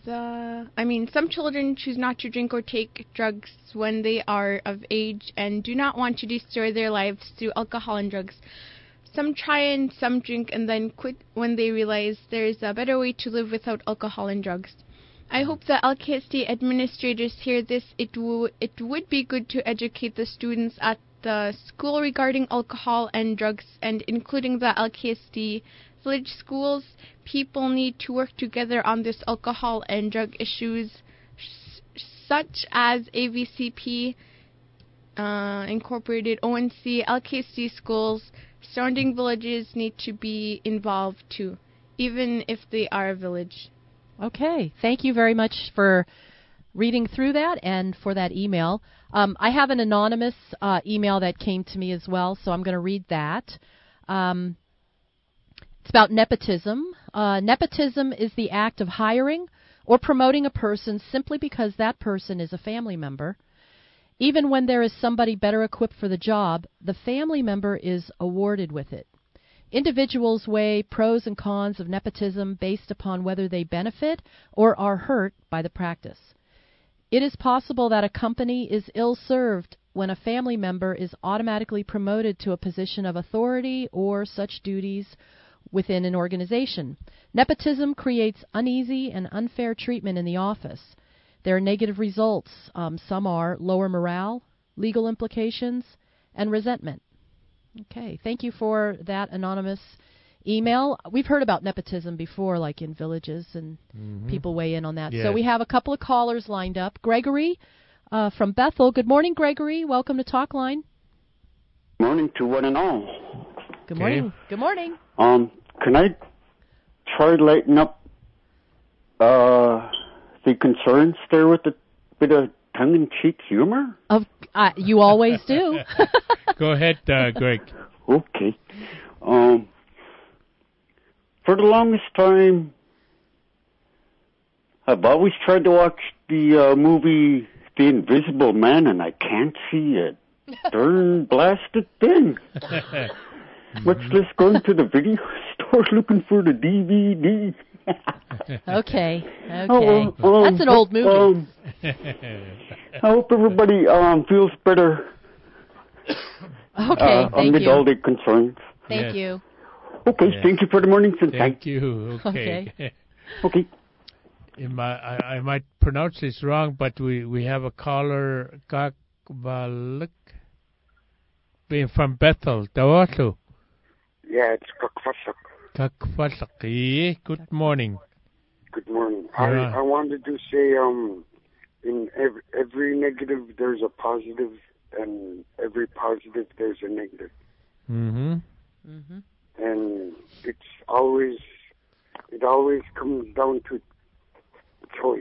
Speaker 7: some children choose not to drink or take drugs when they are of age and do not want to destroy their lives through alcohol and drugs. Some try and some drink and then quit when they realize there is a better way to live without alcohol and drugs. I hope the LKSD administrators hear this. It would be good to educate the students at the school regarding alcohol and drugs, and including the LKSD village schools. People need to work together on this alcohol and drug issues, such as AVCP, Incorporated, ONC, LKSD schools. Surrounding villages need to be involved too, even if they are a village.
Speaker 3: Okay. Thank you very much for reading through that and for that email. I have an anonymous email that came to me as well, so I'm going to read that. It's about nepotism. Nepotism is the act of hiring or promoting a person simply because that person is a family member. Even when there is somebody better equipped for the job, the family member is awarded with it. Individuals weigh pros and cons of nepotism based upon whether they benefit or are hurt by the practice. It is possible that a company is ill-served when a family member is automatically promoted to a position of authority or such duties within an organization. Nepotism creates uneasy and unfair treatment in the office. There are negative results. Some are lower morale, legal implications, and resentment. Okay, thank you for that anonymous email. We've heard about nepotism before, like in villages, and people weigh in on that.
Speaker 4: Yes.
Speaker 3: So we have a couple of callers lined up. Gregory from Bethel. Good morning, Gregory. Welcome to Talkline.
Speaker 8: Morning to one and all.
Speaker 3: Good morning. Good morning.
Speaker 8: Can I try to lighten up the concerns there with a bit of tongue-in-cheek humor?
Speaker 3: You always do.
Speaker 4: Go ahead, Greg.
Speaker 8: Okay. For the longest time, I've always tried to watch the movie The Invisible Man, and I can't see a darn blasted thing. Much less going to the video store looking for the DVD.
Speaker 3: Okay.
Speaker 8: Oh,
Speaker 3: That's an old movie.
Speaker 8: I hope everybody feels better.
Speaker 3: Okay, thank
Speaker 8: amid
Speaker 3: you.
Speaker 8: all the concerns.
Speaker 3: Thank you.
Speaker 8: Okay, thank you for the morning.
Speaker 4: Thank you. Okay.
Speaker 8: Okay.
Speaker 4: I might pronounce this wrong, but we have a caller, Kakbaluk, from Bethel, Tawasu.
Speaker 10: Yeah, it's
Speaker 4: Kakfasak. Good morning.
Speaker 10: Good morning. I wanted to say, in every negative there's a positive, and every positive there's a negative.
Speaker 4: Mm-hmm.
Speaker 10: Mm-hmm. And it always comes down to choice.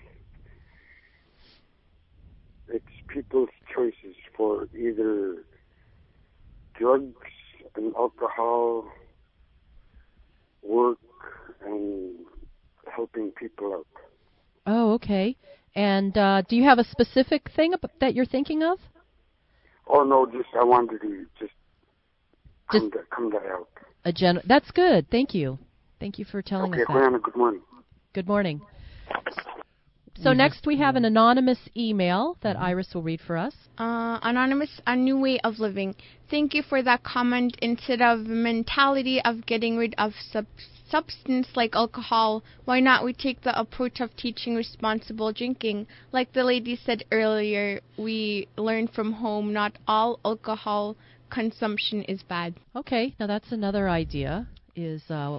Speaker 10: It's people's choices for either drugs and alcohol, work, and helping people out.
Speaker 3: Oh, okay. And do you have a specific thing that you're thinking of?
Speaker 10: Oh no, I wanted to just come that out.
Speaker 3: That's good. Thank you. Thank you for telling us that.
Speaker 10: Okay, good morning.
Speaker 3: Good morning. So next we have an anonymous email that Iris will read for us.
Speaker 7: Anonymous, a new way of living. Thank you for that comment. Instead of mentality of getting rid of substance like alcohol, why not we take the approach of teaching responsible drinking? Like the lady said earlier, we learn from home not all alcohol consumption is bad.
Speaker 3: Okay, now that's another idea, is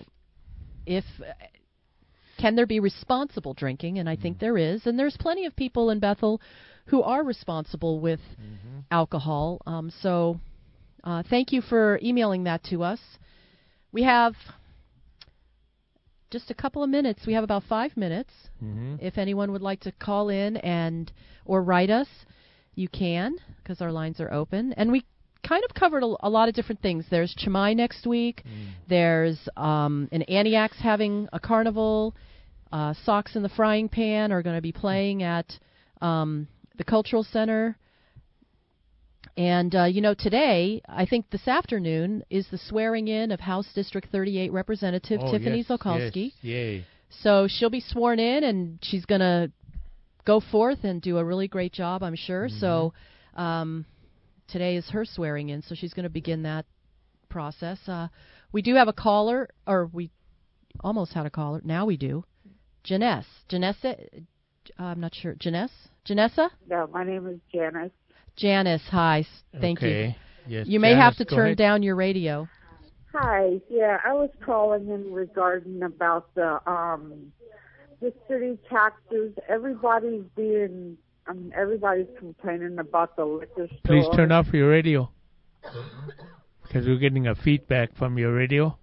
Speaker 3: can there be responsible drinking? And I think there is. And there's plenty of people in Bethel who are responsible with alcohol. So thank you for emailing that to us. We have just a couple of minutes. We have about 5 minutes. If anyone would like to call in or write us, you can, because our lines are open. And we kind of covered a lot of different things. There's Chamai next week. There's an Antioch's having a carnival. Socks in the Frying Pan are going to be playing at the Cultural Center. And, today, I think this afternoon, is the swearing in of House District 38 Representative Tiffany Zolkowski.
Speaker 4: Yes, yay.
Speaker 3: So she'll be sworn in, and she's going to go forth and do a really great job, I'm sure. So today is her swearing in, so she's going to begin that process. We do have a caller, or we almost had a caller. Now we do. Janessa, I'm not sure. Janessa?
Speaker 23: No, my name is Janice.
Speaker 3: Janice, hi. Thank you.
Speaker 4: Yes,
Speaker 3: you may
Speaker 4: Janice,
Speaker 3: have to
Speaker 4: go
Speaker 3: turn
Speaker 4: ahead.
Speaker 3: down your radio.
Speaker 23: Hi. Yeah, I was calling in regarding about the city taxes. Everybody's complaining about the liquor store.
Speaker 4: Please turn off your radio, because we're getting a feedback from your radio.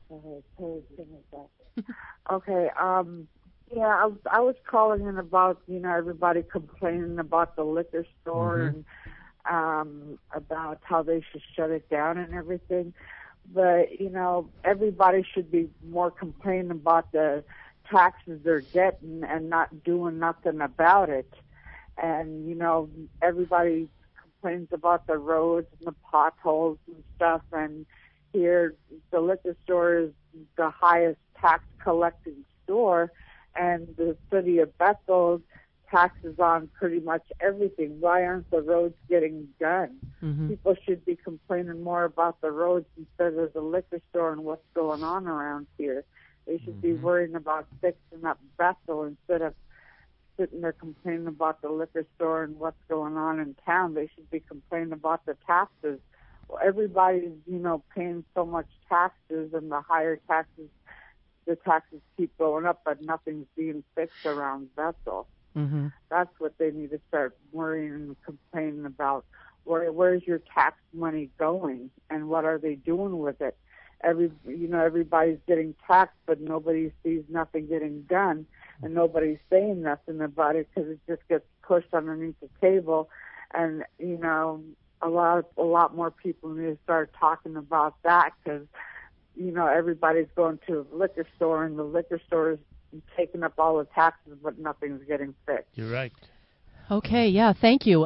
Speaker 23: Okay. Yeah, I was calling in about everybody complaining about the liquor store and about how they should shut it down and everything. But everybody should be more complaining about the taxes they're getting and not doing nothing about it. And everybody complains about the roads and the potholes and stuff. And here, the liquor store is the highest tax collecting store. And the city of Bethel taxes on pretty much everything. Why aren't the roads getting done?
Speaker 3: Mm-hmm.
Speaker 23: People should be complaining more about the roads instead of the liquor store and what's going on around here. They should be worrying about fixing up Bethel instead of sitting there complaining about the liquor store and what's going on in town. They should be complaining about the taxes. Well, everybody's, paying so much taxes, and the higher taxes, the taxes keep going up, but nothing's being fixed around Bethel.
Speaker 3: Mm-hmm.
Speaker 23: That's what they need to start worrying and complaining about. Where's your tax money going, and what are they doing with it? Everybody's getting taxed, but nobody sees nothing getting done, and nobody's saying nothing about it because it just gets pushed underneath the table. And a lot more people need to start talking about that because everybody's going to a liquor store, and the liquor store is taking up all the taxes, but nothing's getting fixed.
Speaker 4: You're right.
Speaker 3: Okay, yeah, thank you.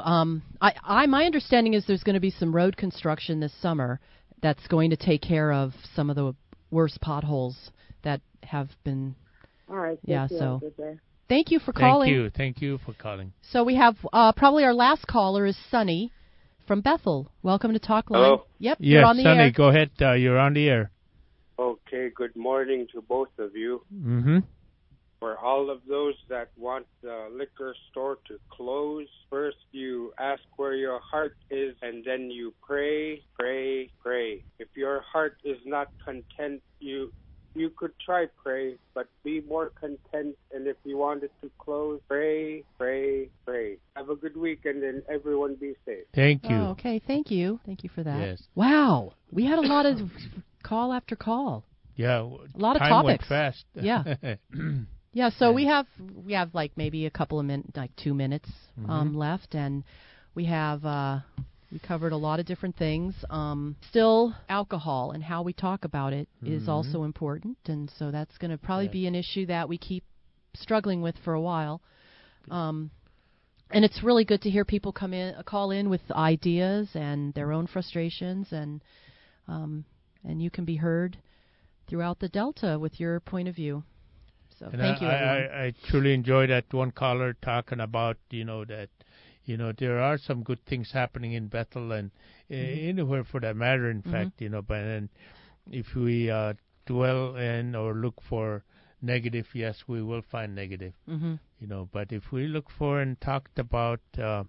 Speaker 3: My understanding is there's going to be some road construction this summer that's going to take care of some of the worst potholes that have been.
Speaker 23: All right.
Speaker 3: Yeah.
Speaker 23: So.
Speaker 3: So.
Speaker 23: Have a good day.
Speaker 3: Thank you for calling.
Speaker 4: Thank you for calling.
Speaker 3: So we have probably our last caller is Sunny from Bethel. Welcome to Talk Line.
Speaker 11: Hello.
Speaker 3: Yep.
Speaker 4: Yes,
Speaker 3: you're on the
Speaker 4: Sonny,
Speaker 3: air.
Speaker 4: go ahead. You're on the air.
Speaker 11: Okay, good morning to both of you.
Speaker 4: Mm-hmm.
Speaker 11: For all of those that want the liquor store to close, first you ask where your heart is, and then you pray, pray, pray. If your heart is not content, you could try pray, but be more content. And if you want it to close, pray, pray, pray. Have a good weekend, and everyone be safe.
Speaker 4: Thank you.
Speaker 3: Oh, okay, thank you. Thank you for that.
Speaker 4: Yes.
Speaker 3: Wow, we had a lot of call after call.
Speaker 4: Yeah,
Speaker 3: a lot of
Speaker 4: time
Speaker 3: topics.
Speaker 4: Went fast.
Speaker 3: Yeah. Yeah, so we have like maybe a couple of minutes, like 2 minutes left, and we have we covered a lot of different things. Still, alcohol and how we talk about it is also important, and so that's going to probably be an issue that we keep struggling with for a while. And it's really good to hear people call in with ideas and their own frustrations, and you can be heard throughout the Delta with your point of view. So
Speaker 4: and
Speaker 3: thank you, everyone.
Speaker 4: I truly enjoyed that one caller talking about, that, there are some good things happening in Bethel and anywhere for that matter, in fact, but then if we dwell in or look for negative, yes, we will find negative, but if we look for and talked about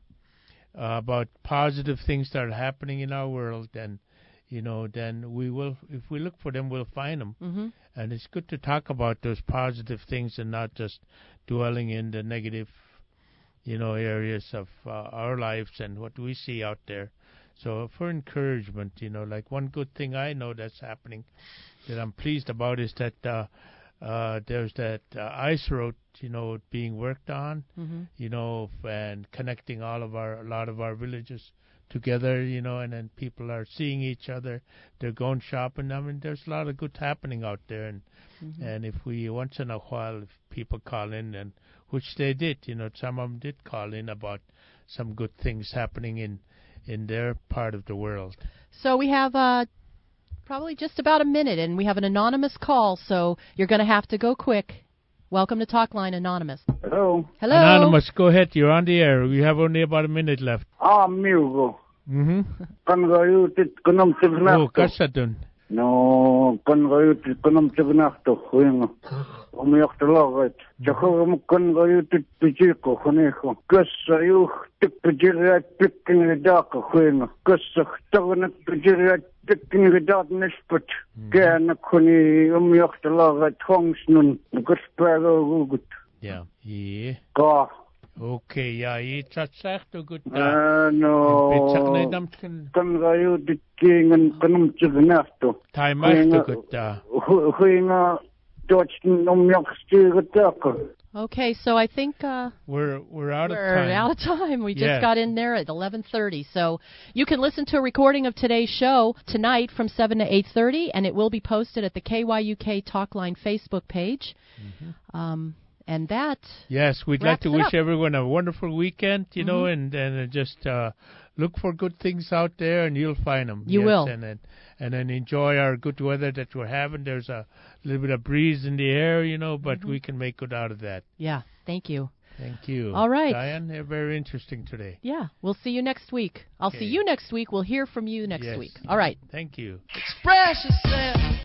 Speaker 4: positive things that are happening in our world, then we will, if we look for them, we'll find them. And it's good to talk about those positive things and not just dwelling in the negative, areas of our lives and what we see out there. So for encouragement, like one good thing I know that's happening that I'm pleased about is that there's that ice road, being worked on, and connecting a lot of our villages together, and then people are seeing each other. They're going shopping. I mean, there's a lot of good happening out there, and if we once in a while, if people call in, and which they did, some of them did call in about some good things happening in their part of the world.
Speaker 3: So we have probably just about a minute, and we have an anonymous call, so you're going to have to go quick. Welcome to Talk Line, Anonymous.
Speaker 12: Hello.
Speaker 3: Hello.
Speaker 4: Anonymous, go ahead. You're on the air. We have only about a minute left.
Speaker 12: Amigo.
Speaker 4: Oh, kasadun.
Speaker 12: No, umiyak talaga. Tsaka kan kayo titpijir ko kuneho. Kasa yung titpijir at pikin gada ka kuneho. Kasa taga nagpijir at pikin gada nispot. Kaya nakuni umiyak talaga tongs nun. Nagkaspera gugut.
Speaker 4: Yeah. Yeah.
Speaker 12: Ka.
Speaker 4: Okay, yeah, it's a good.
Speaker 12: No. Kan kayo ditkingan kanum tsignasto.
Speaker 4: Time after good.
Speaker 12: Huinga.
Speaker 3: Okay, so I think
Speaker 4: we're out of time.
Speaker 3: We're out of time. We just got in there at 11:30. So you can listen to a recording of today's show tonight from 7 to 8:30, and it will be posted at the KYUK Talkline Facebook page. And that.
Speaker 4: Yes, we'd like to wish everyone a wonderful weekend, and just look for good things out there, and you'll find them.
Speaker 3: You will.
Speaker 4: And then enjoy our good weather that we're having. There's a little bit of breeze in the air, but we can make good out of that.
Speaker 3: Yeah, thank you.
Speaker 4: Thank you.
Speaker 3: All right.
Speaker 4: Diane, they're very interesting today.
Speaker 3: Yeah, we'll see you next week. I'll see you next week. We'll hear from you next week. All right.
Speaker 4: Thank you.
Speaker 13: Express yourself.